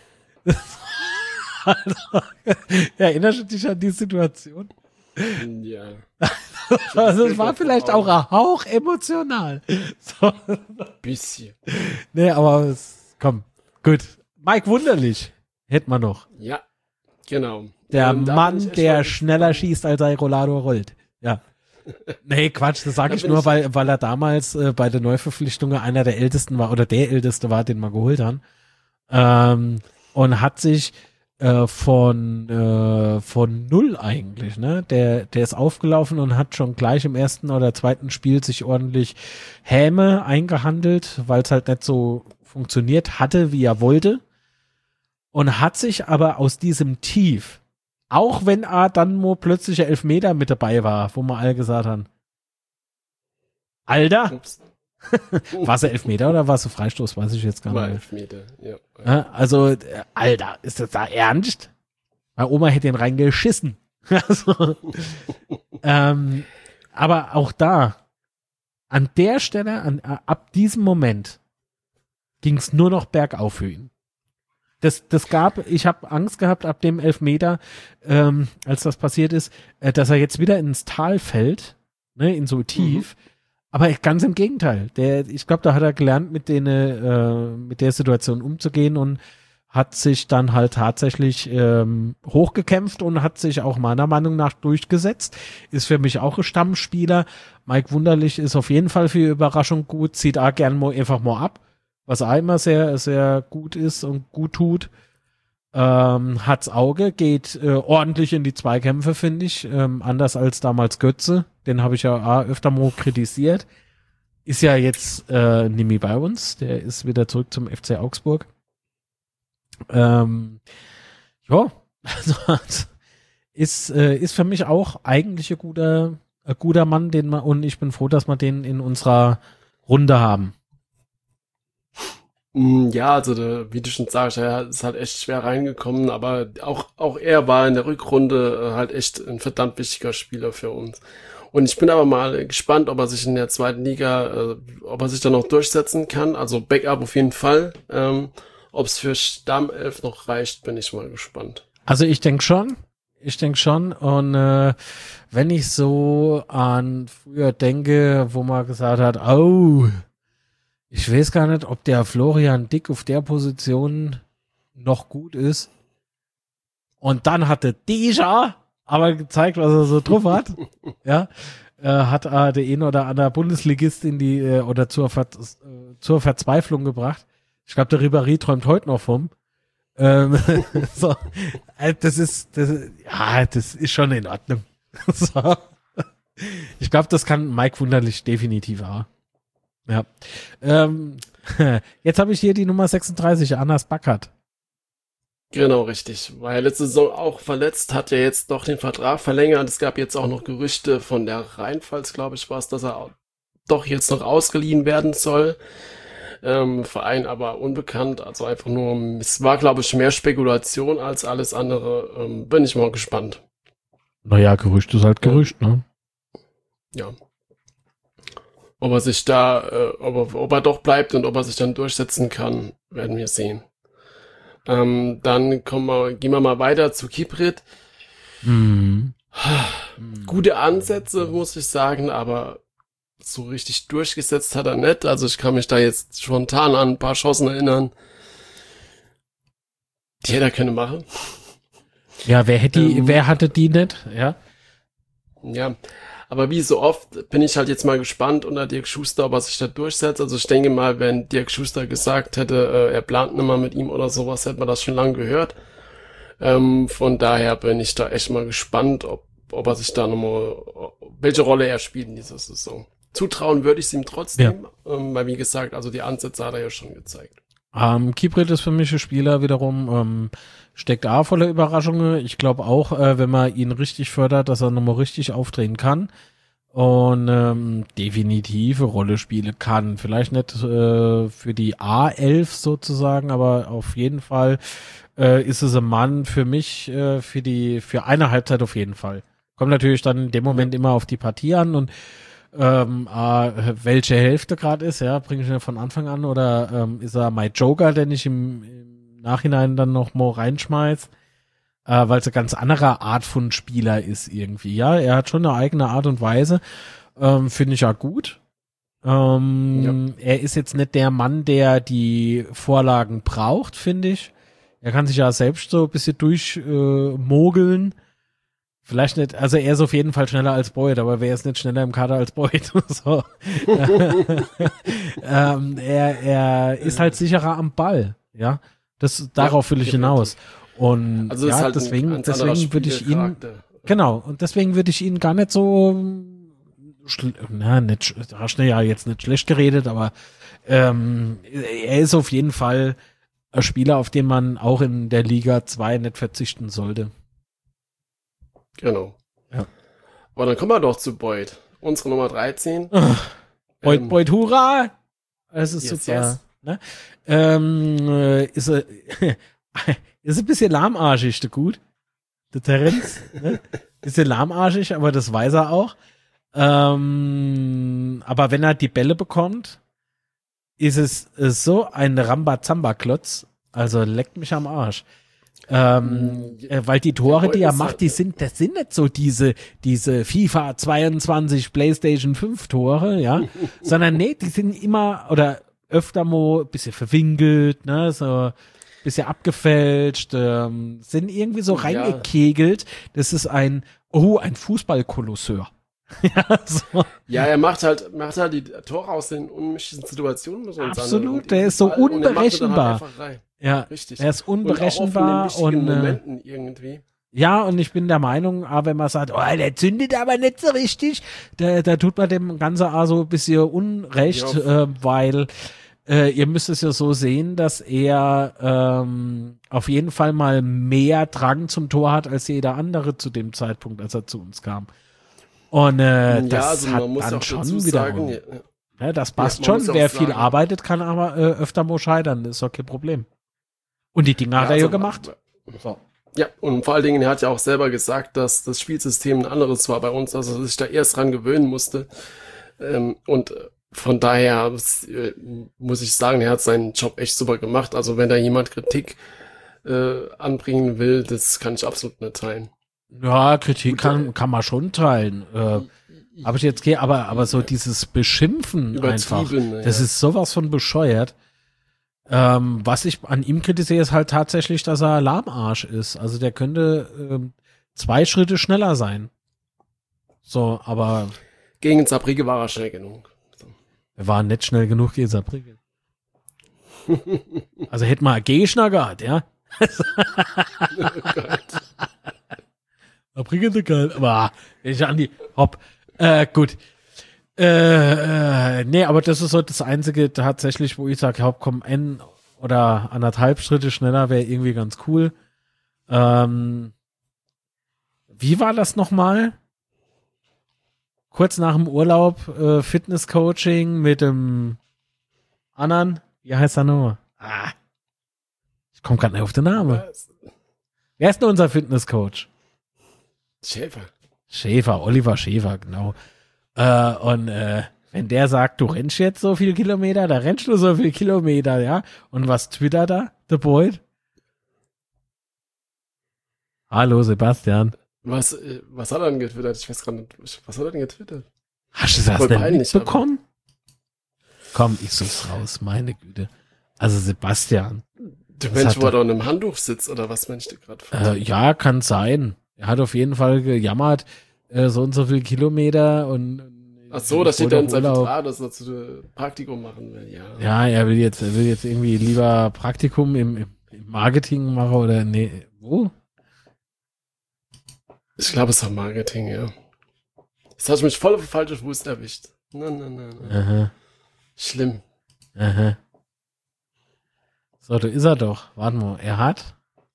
B: Also, erinnerst du dich an die Situation?
A: Ja.
B: Also es war vielleicht auch ein Hauch emotional. So.
A: Bisschen.
B: Nee, aber komm, gut. Mike Wunderlich hätten wir noch.
A: Ja, genau.
B: Der Mann, der schneller schießt, als er Rolado rollt. Ja. Nee, Quatsch, das sage ich nur, weil er damals bei der Neuverpflichtung einer der Ältesten war, oder der Älteste war, den wir geholt haben. Und hat sich von null eigentlich, ne? Der ist aufgelaufen und hat schon gleich im ersten oder zweiten Spiel sich ordentlich Häme eingehandelt, weil es halt nicht so funktioniert hatte, wie er wollte. Und hat sich aber aus diesem Tief, auch wenn dann mal plötzlich ein Elfmeter mit dabei war, wo wir alle gesagt haben, Alter, war es ein Elfmeter oder war es ein Freistoß, weiß ich jetzt gar nicht.
A: War Elfmeter, ja.
B: Also, Alter, ist das da ernst? Meine Oma hätte ihn reingeschissen. Also, aber auch da, an der Stelle, ab diesem Moment, ging es nur noch bergauf für ihn. Ich habe Angst gehabt ab dem Elfmeter, als das passiert ist, dass er jetzt wieder ins Tal fällt, ne, in so tief. Aber ganz im Gegenteil. Ich glaube, da hat er gelernt, mit der Situation umzugehen und hat sich dann halt tatsächlich hochgekämpft und hat sich auch meiner Meinung nach durchgesetzt. Ist für mich auch ein Stammspieler. Mike Wunderlich ist auf jeden Fall für Überraschung gut, zieht auch gern einfach mal ab, was auch immer sehr, sehr gut ist und gut tut. Hat's Auge, geht ordentlich in die Zweikämpfe, finde ich. Anders als damals Götze. Den habe ich ja auch öfter mal kritisiert. Ist ja jetzt nicht mehr bei uns. Der ist wieder zurück zum FC Augsburg. Ja, also ist für mich auch eigentlich ein guter Mann, und ich bin froh, dass wir den in unserer Runde haben.
A: Ja, also wie du schon sagst, er ist halt echt schwer reingekommen, aber auch er war in der Rückrunde halt echt ein verdammt wichtiger Spieler für uns. Und ich bin aber mal gespannt, ob er sich in der zweiten Liga, ob er sich da noch durchsetzen kann. Also Backup auf jeden Fall. Ob es für Stammelf noch reicht, bin ich mal gespannt.
B: Also ich denke schon. Und wenn ich so an früher denke, wo man gesagt hat, ich weiß gar nicht, ob der Florian Dick auf der Position noch gut ist. Und dann hatte Deja aber gezeigt, was er so drauf hat. Ja, hat der ein oder andere Bundesligist oder zur Verzweiflung gebracht. Ich glaube, der Ribéry träumt heute noch vom. So, das ist schon in Ordnung. So. Ich glaube, das kann Mike Wunderlich definitiv auch. Ja. Jetzt habe ich hier die Nummer 36, Anas Backert.
A: Genau, richtig. War ja letzte Saison auch verletzt, hat ja jetzt doch den Vertrag verlängert. Es gab jetzt auch noch Gerüchte von der Rheinpfalz, glaube ich, war es, dass er doch jetzt noch ausgeliehen werden soll. Verein aber unbekannt, also einfach nur, es war, glaube ich, mehr Spekulation als alles andere. Bin ich mal gespannt.
B: Naja, Gerücht ist halt Gerücht, ne?
A: Ja. Ob er sich da, ob er doch bleibt und ob er sich dann durchsetzen kann, werden wir sehen. Dann gehen wir mal weiter zu Kiprit. Gute Ansätze, muss ich sagen, aber so richtig durchgesetzt hat er nicht. Also ich kann mich da jetzt spontan an ein paar Chancen erinnern. Die hätte er können machen.
B: Ja, wer hatte die nicht? Ja.
A: Ja, aber wie so oft bin ich halt jetzt mal gespannt unter Dirk Schuster, ob er sich da durchsetzt. Also ich denke mal, wenn Dirk Schuster gesagt hätte, er plant nicht mal mit ihm oder sowas, hätte man das schon lange gehört. Von daher bin ich da echt mal gespannt, ob er sich da nochmal, welche Rolle er spielt in dieser Saison. Zutrauen würde ich es ihm trotzdem, weil wie gesagt, also die Ansätze hat er ja schon gezeigt.
B: Kiprit ist für mich ein Spieler wiederum, steckt A voller Überraschungen. Ich glaube auch, wenn man ihn richtig fördert, dass er nochmal richtig aufdrehen kann und definitiv eine Rolle spielen kann. Vielleicht nicht für die A11 sozusagen, aber auf jeden Fall ist es ein Mann für mich, für eine Halbzeit auf jeden Fall. Kommt natürlich dann in dem Moment immer auf die Partie an und welche Hälfte gerade ist, ja, bringe ich ihn von Anfang an oder ist er mein Joker, den ich im Nachhinein dann noch mal reinschmeiß, weil es eine ganz andere Art von Spieler ist irgendwie, ja, er hat schon eine eigene Art und Weise, finde ich ja gut. Er ist jetzt nicht der Mann, der die Vorlagen braucht, finde ich. Er kann sich ja selbst so ein bisschen durchmogeln. Vielleicht nicht, also er ist auf jeden Fall schneller als Boyd, aber wer ist nicht schneller im Kader als Boyd? So. Er ist halt sicherer am Ball, ja. Darauf will ich hinaus. Und
A: also
B: ja,
A: halt
B: deswegen würde ich ihn, genau, und deswegen würde ich ihn gar nicht so, da hast du ja jetzt nicht schlecht geredet, aber er ist auf jeden Fall ein Spieler, auf den man auch in der Liga 2 nicht verzichten sollte.
A: Genau.
B: Ja.
A: Aber dann kommen wir doch zu Boyd. Unsere Nummer 13.
B: Boyd, hurra! Es ist yes, super. Yes. Ne? Ist ein bisschen lahmarschig, der gut. Der Terence. Ne? Bisschen lahmarschig, aber das weiß er auch. Aber wenn er die Bälle bekommt, ist es so ein Rambazamba-Klotz. Also leckt mich am Arsch. Weil die Tore, die er macht, das sind nicht so diese FIFA 22 PlayStation 5 Tore, ja, sondern nee, die sind immer oder öfter mal ein bisschen verwinkelt, ne, so ein bisschen abgefälscht, sind irgendwie so reingekegelt. Das ist ein Fußballkolosseur.
A: Ja, so. Ja, er macht halt die Tore aus den unmöglichen Situationen.
B: Absolut, der ist so unberechenbar. Ja, richtig. Er ist unberechenbar und
A: Momenten irgendwie.
B: Ja, und ich bin der Meinung, wenn man sagt, der zündet aber nicht so richtig, da tut man dem Ganzen so ein bisschen Unrecht, weil ihr müsst es ja so sehen, dass er auf jeden Fall mal mehr Drang zum Tor hat als jeder andere zu dem Zeitpunkt, als er zu uns kam. Und das hat dann schon wieder das passt schon. Wer viel arbeitet, kann aber öfter mal scheitern. Das ist doch kein Problem. Und die Dinger hat er ja gemacht.
A: So. Ja, und vor allen Dingen, er hat ja auch selber gesagt, dass das Spielsystem ein anderes war bei uns, dass er sich da erst dran gewöhnen musste. Und von daher muss ich sagen, er hat seinen Job echt super gemacht. Also wenn da jemand Kritik anbringen will, das kann ich absolut nicht teilen.
B: Ja, Kritik kann man schon teilen. Aber so dieses Beschimpfen einfach, das ist sowas von bescheuert. Was ich an ihm kritisiere, ist halt tatsächlich, dass er Lahmarsch ist. Also der könnte 2 Schritte schneller sein. So, aber
A: gegen Saarbrücken war er schnell genug. So.
B: Er war nicht schnell genug gegen Saarbrücken. Also hätte mal Gegner gehabt, ja. Oh Gott. Saarbrücken geil. Aber ich an die Hopp. Gut. Nee, aber das ist so das Einzige tatsächlich, wo ich sage, komm, oder 1,5 Schritte schneller wäre irgendwie ganz cool. Wie war das nochmal? Kurz nach dem Urlaub Fitness-Coaching mit dem anderen. Wie heißt er nochmal? Ich komme gerade nicht auf den Namen. Wer ist denn unser Fitness-Coach? Schäfer, Oliver Schäfer, genau. Und wenn der sagt, du rennst jetzt so viele Kilometer, da rennst du so viele Kilometer, ja? Und was twittert da, der Boyd? Hallo, Sebastian.
A: Was hat er denn getwittert? Ich weiß gar nicht. Was hat er denn getwittert?
B: Hast du das denn mitbekommen? Komm, ich such's raus, meine Güte. Also Sebastian.
A: Der Mensch, wo er da in einem Handtuch sitzt, oder was meinst du gerade?
B: Ja, kann sein. Er hat auf jeden Fall gejammert, so und so viele Kilometer und
A: ach so, da steht ja in seinem Vertrag, dass er zu Praktikum machen will, ja.
B: Ja, er will jetzt irgendwie lieber Praktikum im Marketing machen oder nee, wo?
A: Ich glaube, es war Marketing, ja. Jetzt hast du mich voll auf den falschen Fuß erwischt. Nein.
B: Aha.
A: Schlimm.
B: Aha. So, da ist er doch. Warte mal, er hat...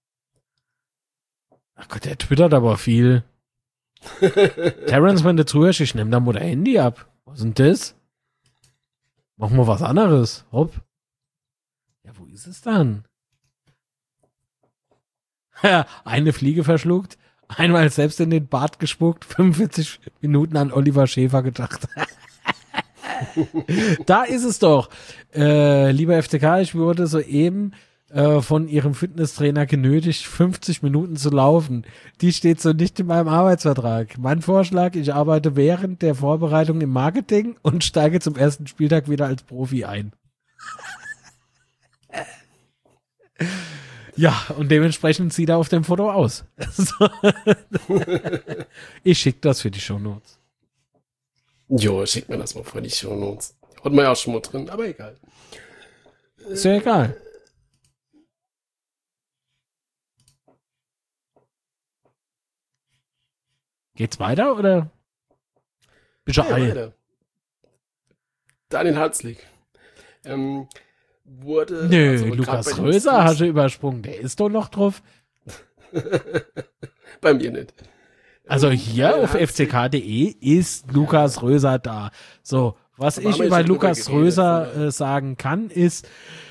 B: Ach Gott, der twittert aber viel. Terrence, wenn du zuhörst, ich nehme da mal dein Handy ab. Was ist denn das? Machen wir was anderes. Hopp. Ja, wo ist es dann? Eine Fliege verschluckt, einmal selbst in den Bart gespuckt, 45 Minuten an Oliver Schäfer gedacht. Da ist es doch. Lieber FCK, ich wurde soeben von ihrem Fitnesstrainer genötigt, 50 Minuten zu laufen. Die steht so nicht in meinem Arbeitsvertrag. Mein Vorschlag, ich arbeite während der Vorbereitung im Marketing und steige zum ersten Spieltag wieder als Profi ein. Ja, und dementsprechend sieht er auf dem Foto aus. Ich schicke das für die Shownotes.
A: Jo, schick mir das mal vor die Shownotes. Hat man ja auch schon mal drin, aber egal.
B: Ist ja egal. Geht's weiter oder? Bitte
A: weiter. Daniel Hanzlik. Wurde.
B: Nö, also Lukas Röser hast du übersprungen. Der ist doch noch drauf.
A: Bei mir nicht.
B: Also hier auf fck.de ist Lukas Röser da. So, was ich über Lukas Röser sagen kann, ist.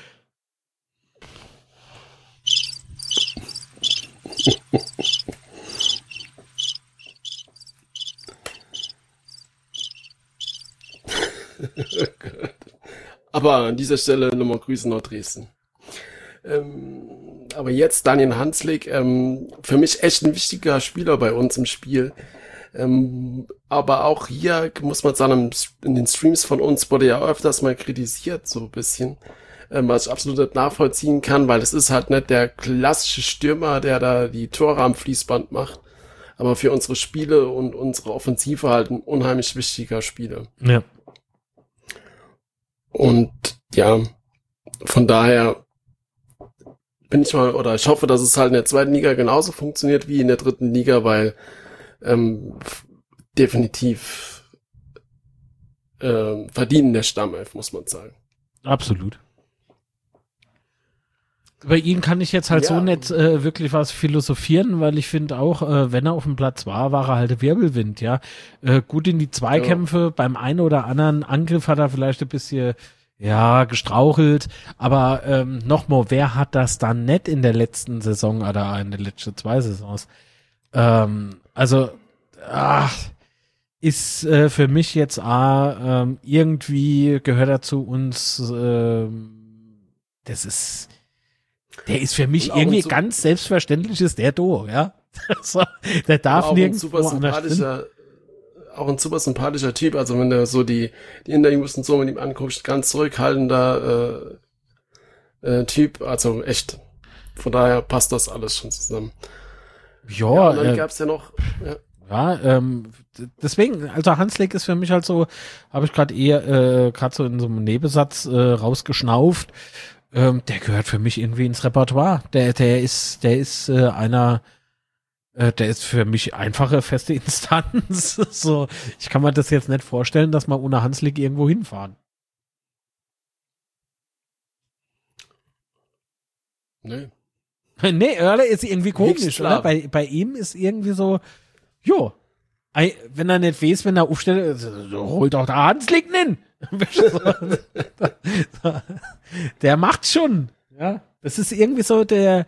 A: Aber an dieser Stelle nochmal Grüße nach Dresden. Aber jetzt Daniel Hanzlik, für mich echt ein wichtiger Spieler bei uns im Spiel. Aber auch hier muss man sagen, in den Streams von uns wurde ja öfters mal kritisiert, so ein bisschen, was ich absolut nicht nachvollziehen kann, weil es ist halt nicht der klassische Stürmer, der da die Tore am Fließband macht, aber für unsere Spiele und unsere Offensive halt ein unheimlich wichtiger Spieler.
B: Ja.
A: Und ja, von daher ich hoffe, dass es halt in der zweiten Liga genauso funktioniert wie in der dritten Liga, weil definitiv verdienen der Stammelf, muss man sagen.
B: Absolut. Über ihn kann ich jetzt halt so nicht wirklich was philosophieren, weil ich finde auch, wenn er auf dem Platz war, war er halt Wirbelwind, ja. Gut in die Zweikämpfe, beim einen oder anderen Angriff hat er vielleicht ein bisschen, gestrauchelt, aber nochmal, wer hat das dann nicht in der letzten Saison oder in den letzten 2 Saisons? Ist für mich jetzt irgendwie gehört er zu uns, der ist für mich irgendwie ganz selbstverständlich ist der Do, ja. Der darf nirgendwo
A: auch ein super sympathischer Typ, also wenn du so die Interviews und so mit ihm anguckst, ganz zurückhaltender Typ, also echt. Von daher passt das alles schon zusammen.
B: Ja,
A: und dann gab's ja noch,
B: deswegen, also Hanzlik ist für mich halt so, habe ich gerade so in so einem Nebensatz rausgeschnauft. Der gehört für mich irgendwie ins Repertoire. Der ist für mich einfache feste Instanz. So, ich kann mir das jetzt nicht vorstellen, dass wir ohne Hanzlik irgendwo hinfahren.
A: Nee.
B: Nee, Oerle ist irgendwie komisch, oder? Bei ihm ist irgendwie so, jo, wenn er nicht weiß, wenn er aufstellt, so, holt doch da Hanslik hin. Der macht schon. Ja, das ist irgendwie so der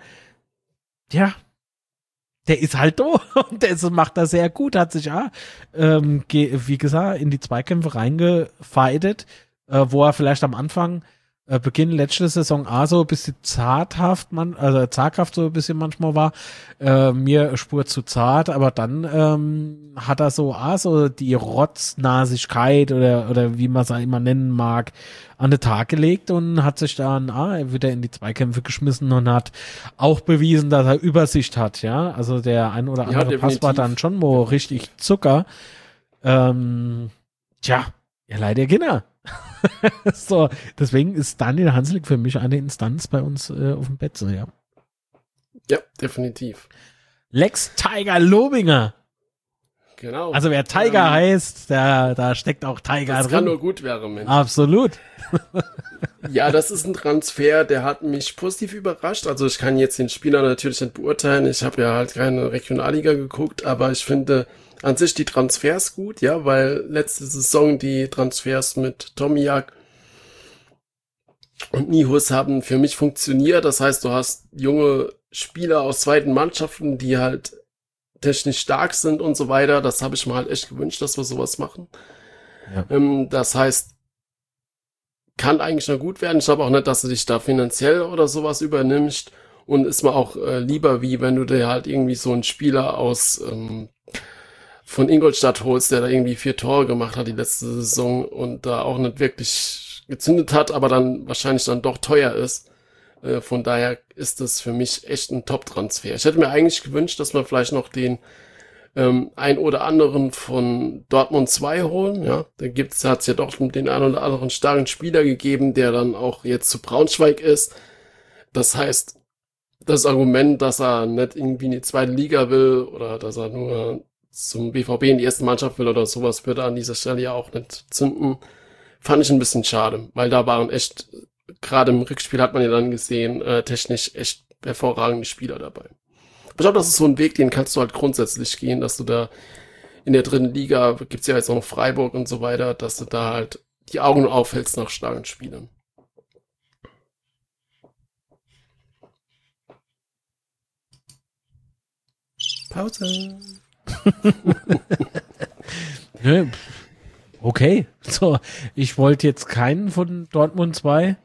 B: ist halt da und der macht das sehr gut, hat sich wie gesagt, in die Zweikämpfe reingefeitet, wo er vielleicht am Anfang Beginn letzte Saison so ein bisschen zaghaft so ein bisschen manchmal war, mir Spur zu zart, aber dann hat er so die Rotznasigkeit oder wie man es immer nennen mag, an den Tag gelegt und hat sich dann wieder in die Zweikämpfe geschmissen und hat auch bewiesen, dass er Übersicht hat, ja, also der ein oder andere Pass war dann schon mal richtig Zucker. Ja, leider Kinder. So, deswegen ist Daniel Hanslik für mich eine Instanz bei uns auf dem Bett, so, ja.
A: Ja, definitiv.
B: Lex Tiger Lobinger.
A: Genau.
B: Also wer Tiger heißt, da steckt auch Tiger
A: das
B: drin.
A: Das kann nur gut werden, Mensch.
B: Absolut.
A: Ja, das ist ein Transfer, der hat mich positiv überrascht. Also ich kann jetzt den Spieler natürlich nicht beurteilen. Ich habe ja halt keine Regionalliga geguckt, aber ich finde an sich die Transfers gut, ja, weil letzte Saison die Transfers mit Tomiak und Nihus haben für mich funktioniert. Das heißt, du hast junge Spieler aus zweiten Mannschaften, die halt technisch stark sind und so weiter. Das habe ich mir halt echt gewünscht, dass wir sowas machen. Ja. Das heißt, kann eigentlich noch gut werden. Ich glaube auch nicht, dass du dich da finanziell oder sowas übernimmst und ist mir auch lieber, wie wenn du dir halt irgendwie so einen Spieler aus von Ingolstadt holst, der da irgendwie 4 Tore gemacht hat die letzte Saison und da auch nicht wirklich gezündet hat, aber dann wahrscheinlich dann doch teuer ist. Von daher ist das für mich echt ein Top-Transfer. Ich hätte mir eigentlich gewünscht, dass wir vielleicht noch den ein oder anderen von Dortmund 2 holen. Ja, da hat's ja doch den einen oder anderen starken Spieler gegeben, der dann auch jetzt zu Braunschweig ist. Das heißt, das Argument, dass er nicht irgendwie in die zweite Liga will oder dass er nur zum BVB in die erste Mannschaft will oder sowas, würde an dieser Stelle ja auch nicht zünden. Fand ich ein bisschen schade, weil da waren echt, gerade im Rückspiel hat man ja dann gesehen, technisch echt hervorragende Spieler dabei. Ich glaube, das ist so ein Weg, den kannst du halt grundsätzlich gehen, dass du da in der dritten Liga, gibt's ja jetzt auch noch Freiburg und so weiter, dass du da halt die Augen aufhältst nach starken Spielern. Pause.
B: Okay, so, ich wollte jetzt keinen von Dortmund 2,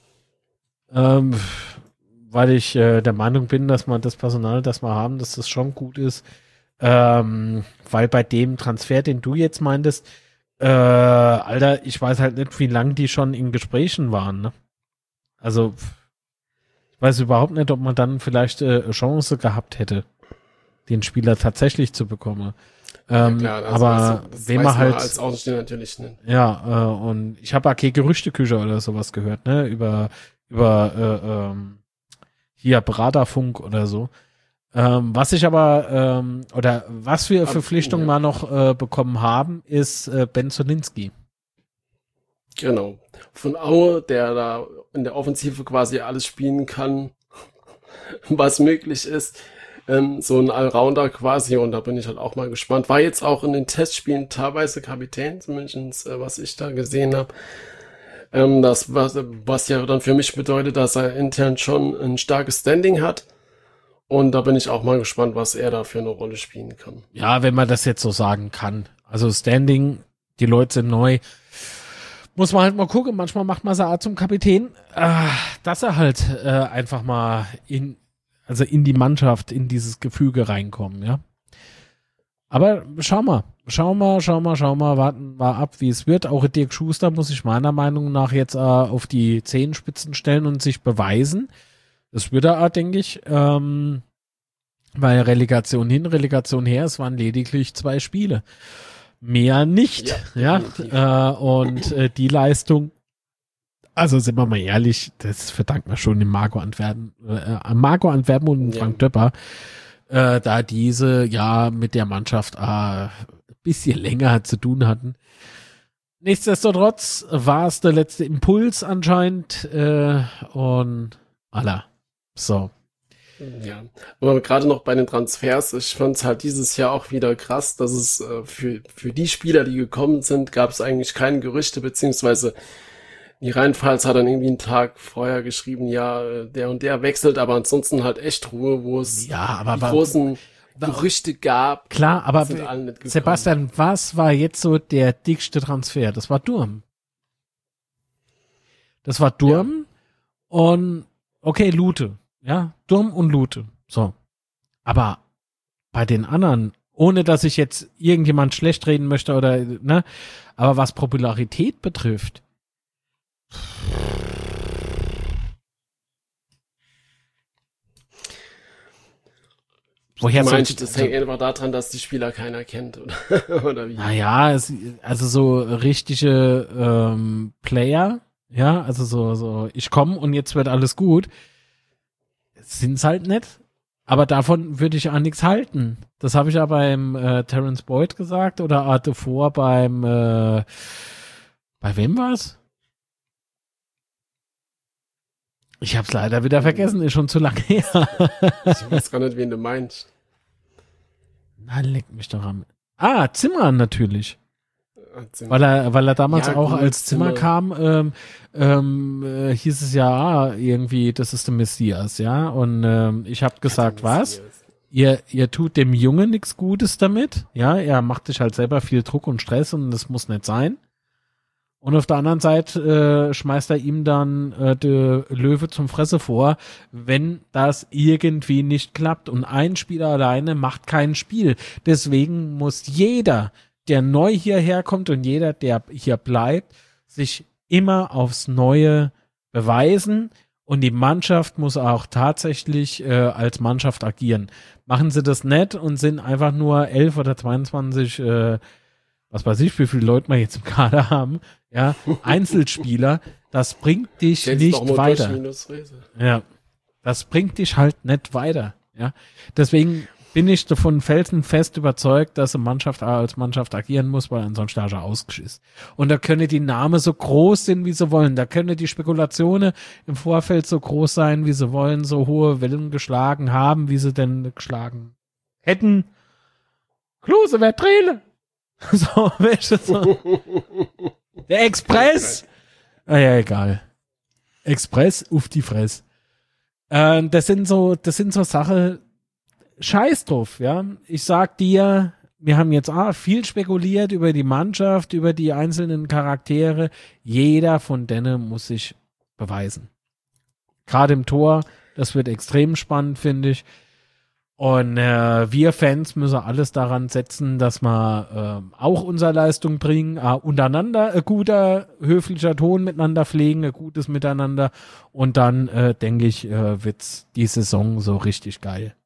B: weil ich der Meinung bin, dass man das Personal, das wir haben, dass das schon gut ist, weil bei dem Transfer, den du jetzt meintest, Alter, ich weiß halt nicht, wie lange die schon in Gesprächen waren, ne? Also, ich weiß überhaupt nicht, ob man dann vielleicht Chance gehabt hätte, den Spieler tatsächlich zu bekommen. Ja, klar, aber wem man halt
A: als Außenstehender natürlich nicht.
B: Ja, und ich habe keine Gerüchteküche oder sowas gehört, ne, über hier Beraterfunk oder so. Was ich aber oder was wir Verpflichtungen mal noch bekommen haben, ist Ben Zolinski.
A: Genau. Von Aue, der da in der Offensive quasi alles spielen kann, was möglich ist. So ein Allrounder quasi, und da bin ich halt auch mal gespannt. War jetzt auch in den Testspielen teilweise Kapitän, zumindest was ich da gesehen habe. Das was ja dann für mich bedeutet, dass er intern schon ein starkes Standing hat. Und da bin ich auch mal gespannt, was er da für eine Rolle spielen kann.
B: Ja, wenn man das jetzt so sagen kann. Also Standing, die Leute sind neu. Muss man halt mal gucken. Manchmal macht man sie zum Kapitän, dass er halt einfach mal in die Mannschaft, in dieses Gefüge reinkommen, ja. Aber schau mal, warten wir ab, wie es wird. Auch Dirk Schuster muss sich meiner Meinung nach jetzt auf die Zehenspitzen stellen und sich beweisen. Das wird er, denke ich, weil Relegation hin, Relegation her, es waren lediglich 2 Spiele. Mehr nicht, ja. Und die Leistung, also sind wir mal ehrlich, das verdankt man schon dem Marco Antwerpen und Frank Döpper, da diese ja mit der Mannschaft ein bisschen länger zu tun hatten. Nichtsdestotrotz war es der letzte Impuls anscheinend und Allah, So.
A: Ja, aber gerade noch bei den Transfers, ich fand es halt dieses Jahr auch wieder krass, dass es für die Spieler, die gekommen sind, gab es eigentlich keine Gerüchte, beziehungsweise die Rheinpfalz hat dann irgendwie einen Tag vorher geschrieben, ja, der und der wechselt, aber ansonsten halt echt Ruhe, wo es
B: aber
A: großen Gerüchte gab.
B: Klar, aber Sebastian, was war jetzt so der dickste Transfer? Das war Durm. Und okay, Lute. Ja, Durm und Lute. So. Aber bei den anderen, ohne dass ich jetzt irgendjemand schlecht reden möchte oder, ne, aber was Popularität betrifft,
A: woher soll ich das? Hängt einfach daran, dass die Spieler keiner kennt, oder wie?
B: Naja, also so richtige Player, ja, also so ich komme und jetzt wird alles gut, sind's halt nicht. Aber davon würde ich auch nichts halten. Das habe ich ja beim Terence Boyd gesagt oder davor bei wem war's? Ich hab's leider wieder vergessen, ist schon zu lange her.
A: Ich weiß gar nicht, wen du meinst.
B: Na, leck mich doch am... Zimmer natürlich. Weil er damals auch gut, als Zimmer kam, hieß es ja irgendwie, das ist der Messias, ja. Und ich habe gesagt, was? Ihr tut dem Jungen nichts Gutes damit, ja. Er macht sich halt selber viel Druck und Stress und das muss nicht sein. Und auf der anderen Seite schmeißt er ihm dann der Löwe zum Fresse vor, wenn das irgendwie nicht klappt. Und ein Spieler alleine macht kein Spiel. Deswegen muss jeder, der neu hierher kommt und jeder, der hier bleibt, sich immer aufs Neue beweisen. Und die Mannschaft muss auch tatsächlich als Mannschaft agieren. Machen sie das nicht und sind einfach nur 11 oder 22 was weiß ich, wie viele Leute wir jetzt im Kader haben, ja, Einzelspieler, das bringt dich nicht weiter. Ja, das bringt dich halt nicht weiter, ja. Deswegen bin ich davon felsenfest überzeugt, dass eine Mannschaft als Mannschaft agieren muss, weil ansonsten hast du ausgeschissen. Und da können die Namen so groß sein, wie sie wollen. Da können die Spekulationen im Vorfeld so groß sein, wie sie wollen, so hohe Wellen geschlagen haben, wie sie denn geschlagen hätten. Klose, wer Trele? So, welche so. Der Express! Ja, egal. Express auf die Fress. Das sind so Sachen, scheiß drauf, ja. Ich sag dir, wir haben jetzt viel spekuliert über die Mannschaft, über die einzelnen Charaktere. Jeder von denen muss sich beweisen. Gerade im Tor, das wird extrem spannend, finde ich. Und wir Fans müssen alles daran setzen, dass wir auch unsere Leistung bringen, untereinander ein guter, höflicher Ton miteinander pflegen, ein gutes Miteinander. Und dann, denke ich, wird's die Saison so richtig geil.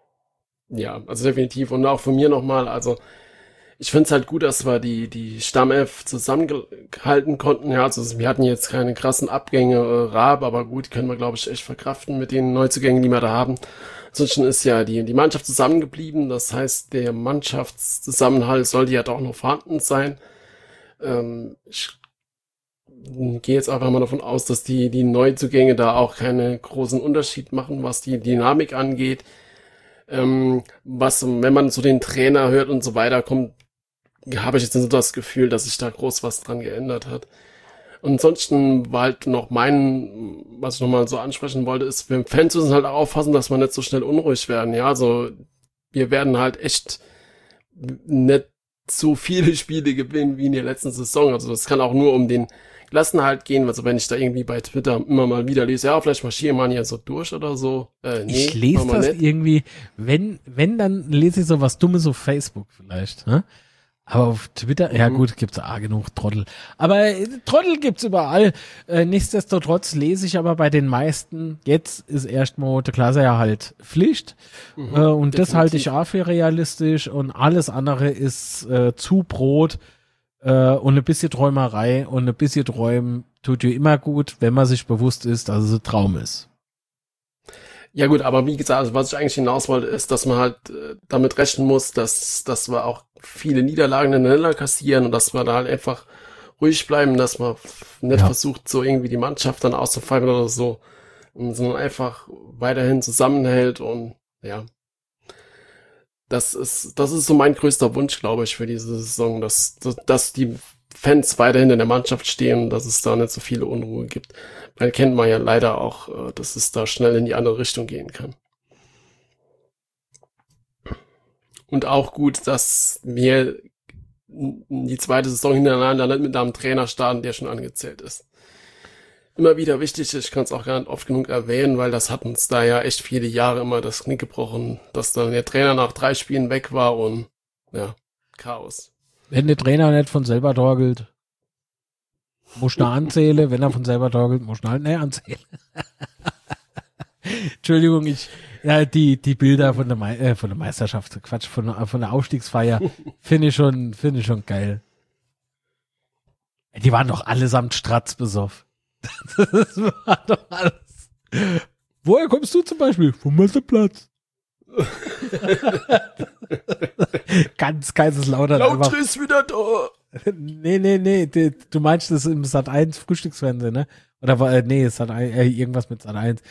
A: Ja, also definitiv. Und auch von mir nochmal, also ich finde es halt gut, dass wir die Stammelf zusammengehalten konnten. Ja, also wir hatten jetzt keine krassen Abgänge, Raab, aber gut, können wir, glaube ich, echt verkraften mit den Neuzugängen, die wir da haben. Ansonsten ist ja die Mannschaft zusammengeblieben. Das heißt, der Mannschaftszusammenhalt sollte ja doch noch vorhanden sein. Ich gehe jetzt einfach mal davon aus, dass die Neuzugänge da auch keinen großen Unterschied machen, was die Dynamik angeht. Wenn man so den Trainer hört und so weiter, habe ich jetzt nicht so das Gefühl, dass sich da groß was dran geändert hat. Und ansonsten war halt noch was ich nochmal so ansprechen wollte, ist, wir Fans müssen halt auch aufpassen, dass wir nicht so schnell unruhig werden. Ja, also wir werden halt echt nicht so viele Spiele gewinnen wie in der letzten Saison. Also das kann auch nur um den Klassenhalt gehen. Also wenn ich da irgendwie bei Twitter immer mal wieder lese, ja, vielleicht marschieren wir hier so durch oder so. Nee,
B: ich lese das nicht. Irgendwie, wenn, dann lese ich so was Dummes auf Facebook vielleicht, ne? Aber auf Twitter, ja gut, gibt's genug Trottel. Aber Trottel gibt's überall. Nichtsdestotrotz lese ich aber bei den meisten, jetzt ist erstmal der Klassenerhalt Pflicht. Und definitiv. Das halte ich auch für realistisch. Und alles andere ist zu Brot und ein bisschen Träumerei. Und ein bisschen Träumen tut dir immer gut, wenn man sich bewusst ist, dass es ein Traum ist.
A: Ja gut, aber wie gesagt, also was ich eigentlich hinaus wollte, ist, dass man halt damit rechnen muss, dass wir auch viele Niederlagen ineinander kassieren und dass wir da halt einfach ruhig bleiben, dass man nicht versucht, so irgendwie die Mannschaft dann auszufallen oder so. sondern einfach weiterhin zusammenhält und ja. Das ist so mein größter Wunsch, glaube ich, für diese Saison, dass die Fans weiterhin in der Mannschaft stehen und dass es da nicht so viele Unruhe gibt. Weil kennt man ja leider auch, dass es da schnell in die andere Richtung gehen kann. Und auch gut, dass wir die zweite Saison hintereinander nicht mit einem Trainer starten, der schon angezählt ist. Immer wieder wichtig, ich kann es auch gar nicht oft genug erwähnen, weil das hat uns da ja echt viele Jahre immer das Knick gebrochen, dass dann der Trainer nach 3 Spielen weg war und ja, Chaos.
B: Wenn der Trainer nicht von selber torgelt, muss er anzählen. Wenn er von selber torgelt, muss er halt nicht anzählen. Entschuldigung, die Bilder von der Meisterschaft, Quatsch, von der Aufstiegsfeier finde ich schon geil. Die waren doch allesamt stratzbesoffen. Das war doch alles. Woher kommst du zum Beispiel? Vom Messeplatz. Ganz Kaiserslautern.
A: Lauter ist wieder da.
B: Nee. Du meinst das im Sat.1 Frühstücksfernsehen, ne? Oder irgendwas mit Sat.1.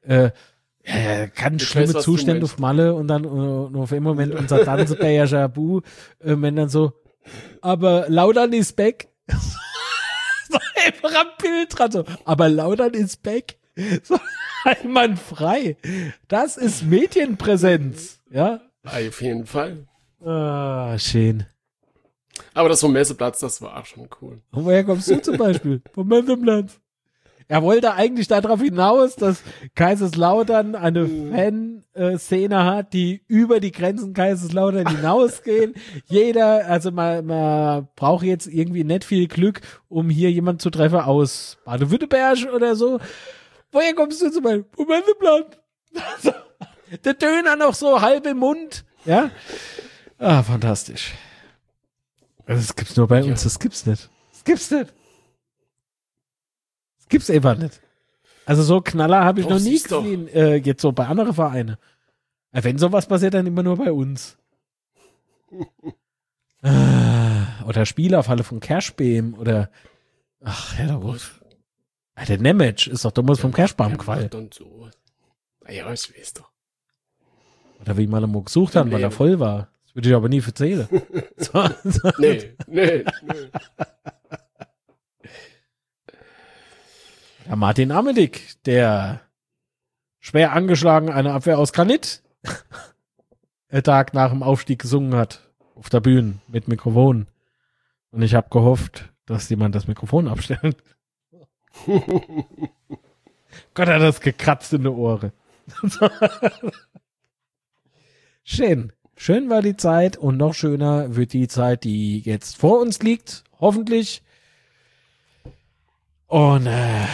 B: Ganz schlimme Zustände auf Malle und dann nur auf im Moment unser Tanzebär Jabu, wenn dann so, aber Lautern ist back. So einfach am Bild dran, so, aber Lautern ist back. So, einwandfrei. Das ist Medienpräsenz, ja?
A: Auf jeden Fall.
B: Ah, schön.
A: Aber das vom Messeplatz, das war auch schon cool.
B: Und woher kommst du zum Beispiel? Vom Messeplatz. Er wollte eigentlich darauf hinaus, dass Kaiserslautern eine Fanszene hat, die über die Grenzen Kaiserslautern hinausgehen. Jeder, also man braucht jetzt irgendwie nicht viel Glück, um hier jemanden zu treffen aus Baden-Württemberg oder so. Woher kommst du zum Beispiel? Vom Messeplatz. Also, der Döner noch so halb im Mund. Ja? Ah, fantastisch. Das gibt's nur bei uns, das gibt's nicht. Das gibt's nicht. Das gibt's einfach nicht. Also so Knaller habe ich noch nie gesehen, jetzt so bei anderen Vereinen. Wenn sowas passiert, dann immer nur bei uns. Oder Spielerfalle von Kerschbeem oder ach, ja, der Nemec ist doch damals vom Kerschbaumquall.
A: So. Ja, ich weiß doch.
B: Oder wie man ihn gesucht haben, weil er voll war. Das würde ich aber nie erzählen. So.
A: Nee.
B: Ja, Martin Amedig, der schwer angeschlagen eine Abwehr aus Granit einen Tag nach dem Aufstieg gesungen hat. Auf der Bühne mit Mikrofon. Und ich habe gehofft, dass jemand das Mikrofon abstellt. Gott, hat das gekratzt in die Ohren. Schön. Schön war die Zeit und noch schöner wird die Zeit, die jetzt vor uns liegt. Hoffentlich. Und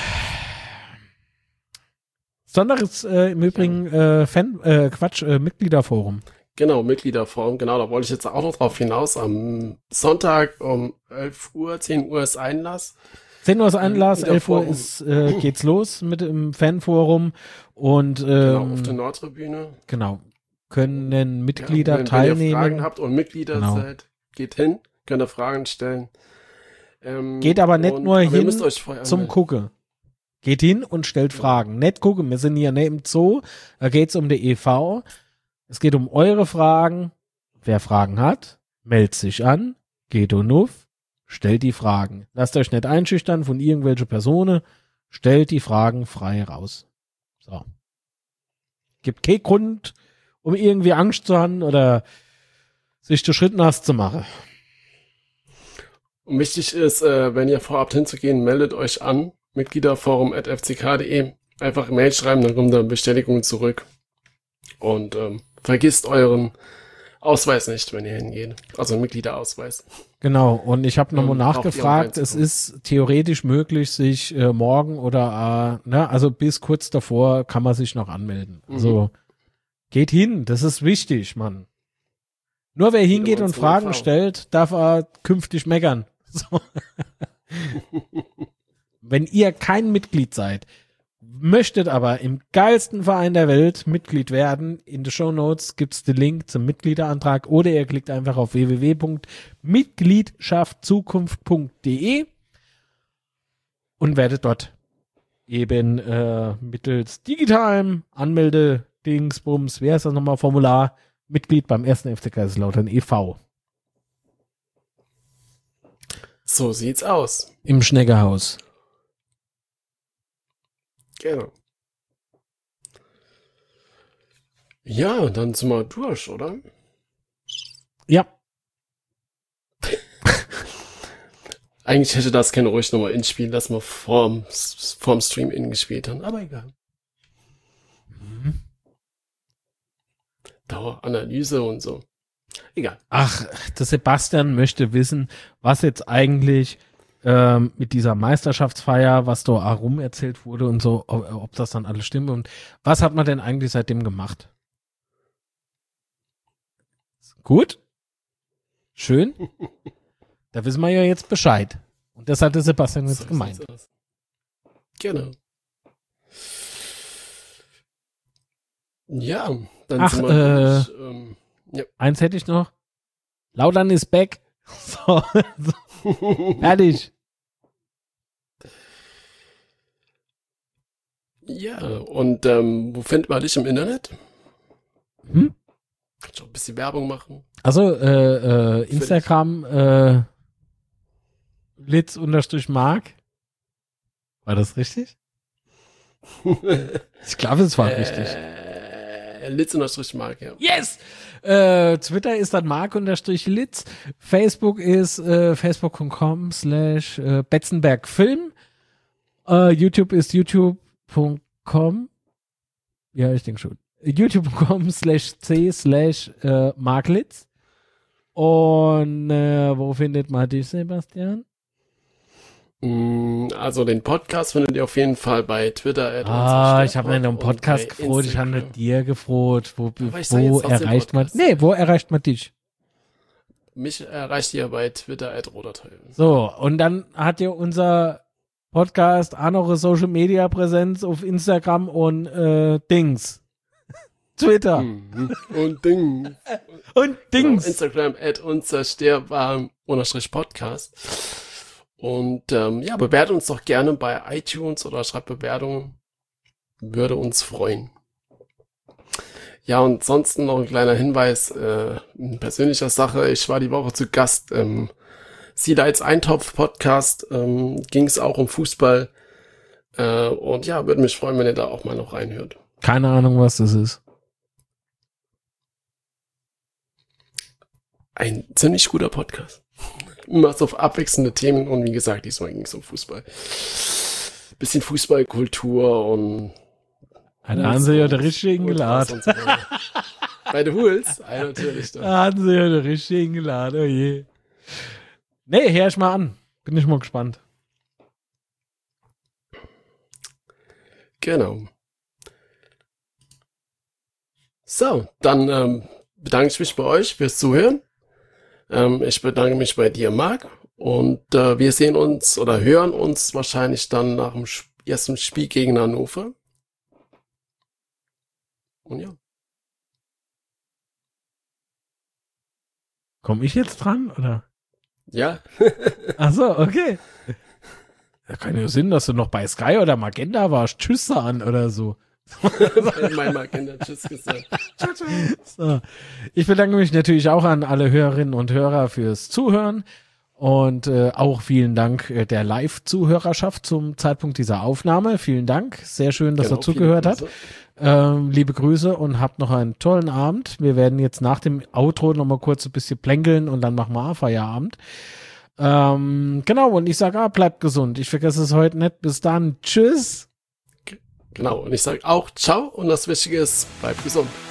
B: Sonderes im Übrigen Mitgliederforum.
A: Genau, Mitgliederforum, genau, da wollte ich jetzt auch noch drauf hinaus. Am Sonntag um 11 Uhr, 10 Uhr ist Einlass.
B: 10 Uhr ist Einlass, 11 Uhr geht's los mit dem Fanforum und
A: genau, auf der Nordtribüne.
B: Genau, können Mitglieder teilnehmen.
A: Wenn ihr Fragen habt und Mitglieder seid, geht hin, könnt ihr Fragen stellen.
B: Geht aber nicht nur hin zum Gucken. Geht hin und stellt Fragen. Nicht gucken, wir sind hier neben Zoo, da geht's um die e.V., es geht um eure Fragen. Wer Fragen hat, meldet sich an, geht auf, stellt die Fragen. Lasst euch nicht einschüchtern von irgendwelchen Personen, stellt die Fragen frei raus. So. Gibt keinen Grund, um irgendwie Angst zu haben oder sich den Schritt nass zu machen.
A: Und wichtig ist, wenn ihr vorhabt hinzugehen, meldet euch an, mitgliederforum@fck.de. Einfach Mail schreiben, dann kommt eine Bestätigung zurück. Und vergisst euren Ausweis nicht, wenn ihr hingeht. Also einen Mitgliederausweis.
B: Genau, und ich habe nochmal nachgefragt, es ist theoretisch möglich, sich morgen oder also bis kurz davor kann man sich noch anmelden. Also geht hin, das ist wichtig, Mann. Nur wer hingeht und Fragen stellt, darf er künftig meckern. So. Wenn ihr kein Mitglied seid, möchtet aber im geilsten Verein der Welt Mitglied werden, in den Shownotes gibt's den Link zum Mitgliederantrag oder ihr klickt einfach auf www.mitgliedschaftzukunft.de und werdet dort eben mittels digitalem Anmelde-Dingsbums, wer ist das nochmal, Formular, Mitglied beim 1. FC Kaiserslautern e.V.
A: So sieht's aus.
B: Im Schneggerhaus.
A: Genau. Ja, dann sind wir durch, oder?
B: Ja.
A: Eigentlich hätte das keine ruhig nochmal inspielen, dass wir vorm Stream gespielt haben, aber egal. Daueranalyse und so. Egal.
B: Ach, der Sebastian möchte wissen, was jetzt eigentlich mit dieser Meisterschaftsfeier, was da herum erzählt wurde und so, ob das dann alles stimmt und was hat man denn eigentlich seitdem gemacht? Gut? Schön? Da wissen wir ja jetzt Bescheid. Und das hat der Sebastian jetzt so gemeint.
A: Genau. Ja, dann sind wir
B: ja. Eins hätte ich noch. Lautern ist back. So. Fertig.
A: Ja, und wo findet man dich im Internet? Kannst du auch ein bisschen Werbung machen?
B: Also, Instagram, Litz_Mark. War das richtig? Ich glaube, es war richtig.
A: Litz_Mark, ja.
B: Yes! Twitter ist dann Mark_Litz. Facebook ist facebook.com/Betzenbergfilm. YouTube ist youtube.com. Ja, ich denke schon. youtube.com/c/Marklitz. Und wo findet man dich, Sebastian?
A: Also den Podcast findet ihr auf jeden Fall bei Twitter.
B: Ich habe mir einen Podcast gefroht, ich habe mit dir gefroht. Wo erreicht man? Nee, wo erreicht man dich?
A: Mich erreicht ihr bei Twitter @roderteil.
B: So, und dann hat ja unser Podcast auch noch eine Social Media Präsenz auf Instagram und Dings. Twitter.
A: Und Dings.
B: Und Dings.
A: Genau, Instagram @unzerstörbar_podcast. Und bewertet uns doch gerne bei iTunes oder schreibt Bewertungen. Würde uns freuen. Ja, und sonst noch ein kleiner Hinweis in persönlicher Sache. Ich war die Woche zu Gast im Sea-Lights Eintopf-Podcast. Ging es auch um Fußball. Und ja, würde mich freuen, wenn ihr da auch mal noch reinhört.
B: Keine Ahnung, was das ist.
A: Ein ziemlich guter Podcast. Immer so auf abwechselnde Themen und wie gesagt, diesmal ging es um Fußball. Bisschen Fußballkultur und
B: da haben sie ja den richtigen geladen.
A: So bei den Hools? Natürlich.
B: Da haben sie ja den richtigen geladen, oh je. Nee, hör ich mal an. Bin ich mal gespannt.
A: Genau. So, dann bedanke ich mich bei euch fürs Zuhören. Ich bedanke mich bei dir, Marc. Und wir sehen uns oder hören uns wahrscheinlich dann nach dem ersten Spiel gegen Hannover. Und ja.
B: Komm ich jetzt dran, oder?
A: Ja.
B: Ach so, okay. Da kann ja Sinn, dass du noch bei Sky oder Magenta warst. Tschüss an oder so.
A: Mein Magenta, tschüss gesagt.
B: Ciao, ciao. So. Ich bedanke mich natürlich auch an alle Hörerinnen und Hörer fürs Zuhören und auch vielen Dank der Live-Zuhörerschaft zum Zeitpunkt dieser Aufnahme. Vielen Dank. Sehr schön, dass ihr zugehört habt. Liebe Grüße und habt noch einen tollen Abend. Wir werden jetzt nach dem Outro noch mal kurz ein bisschen plänkeln und dann machen wir Feierabend. Genau, und ich sage, bleibt gesund. Ich vergesse es heute nicht. Bis dann. Tschüss.
A: Genau, und ich sage auch ciao und das Wichtige ist, bleibt gesund.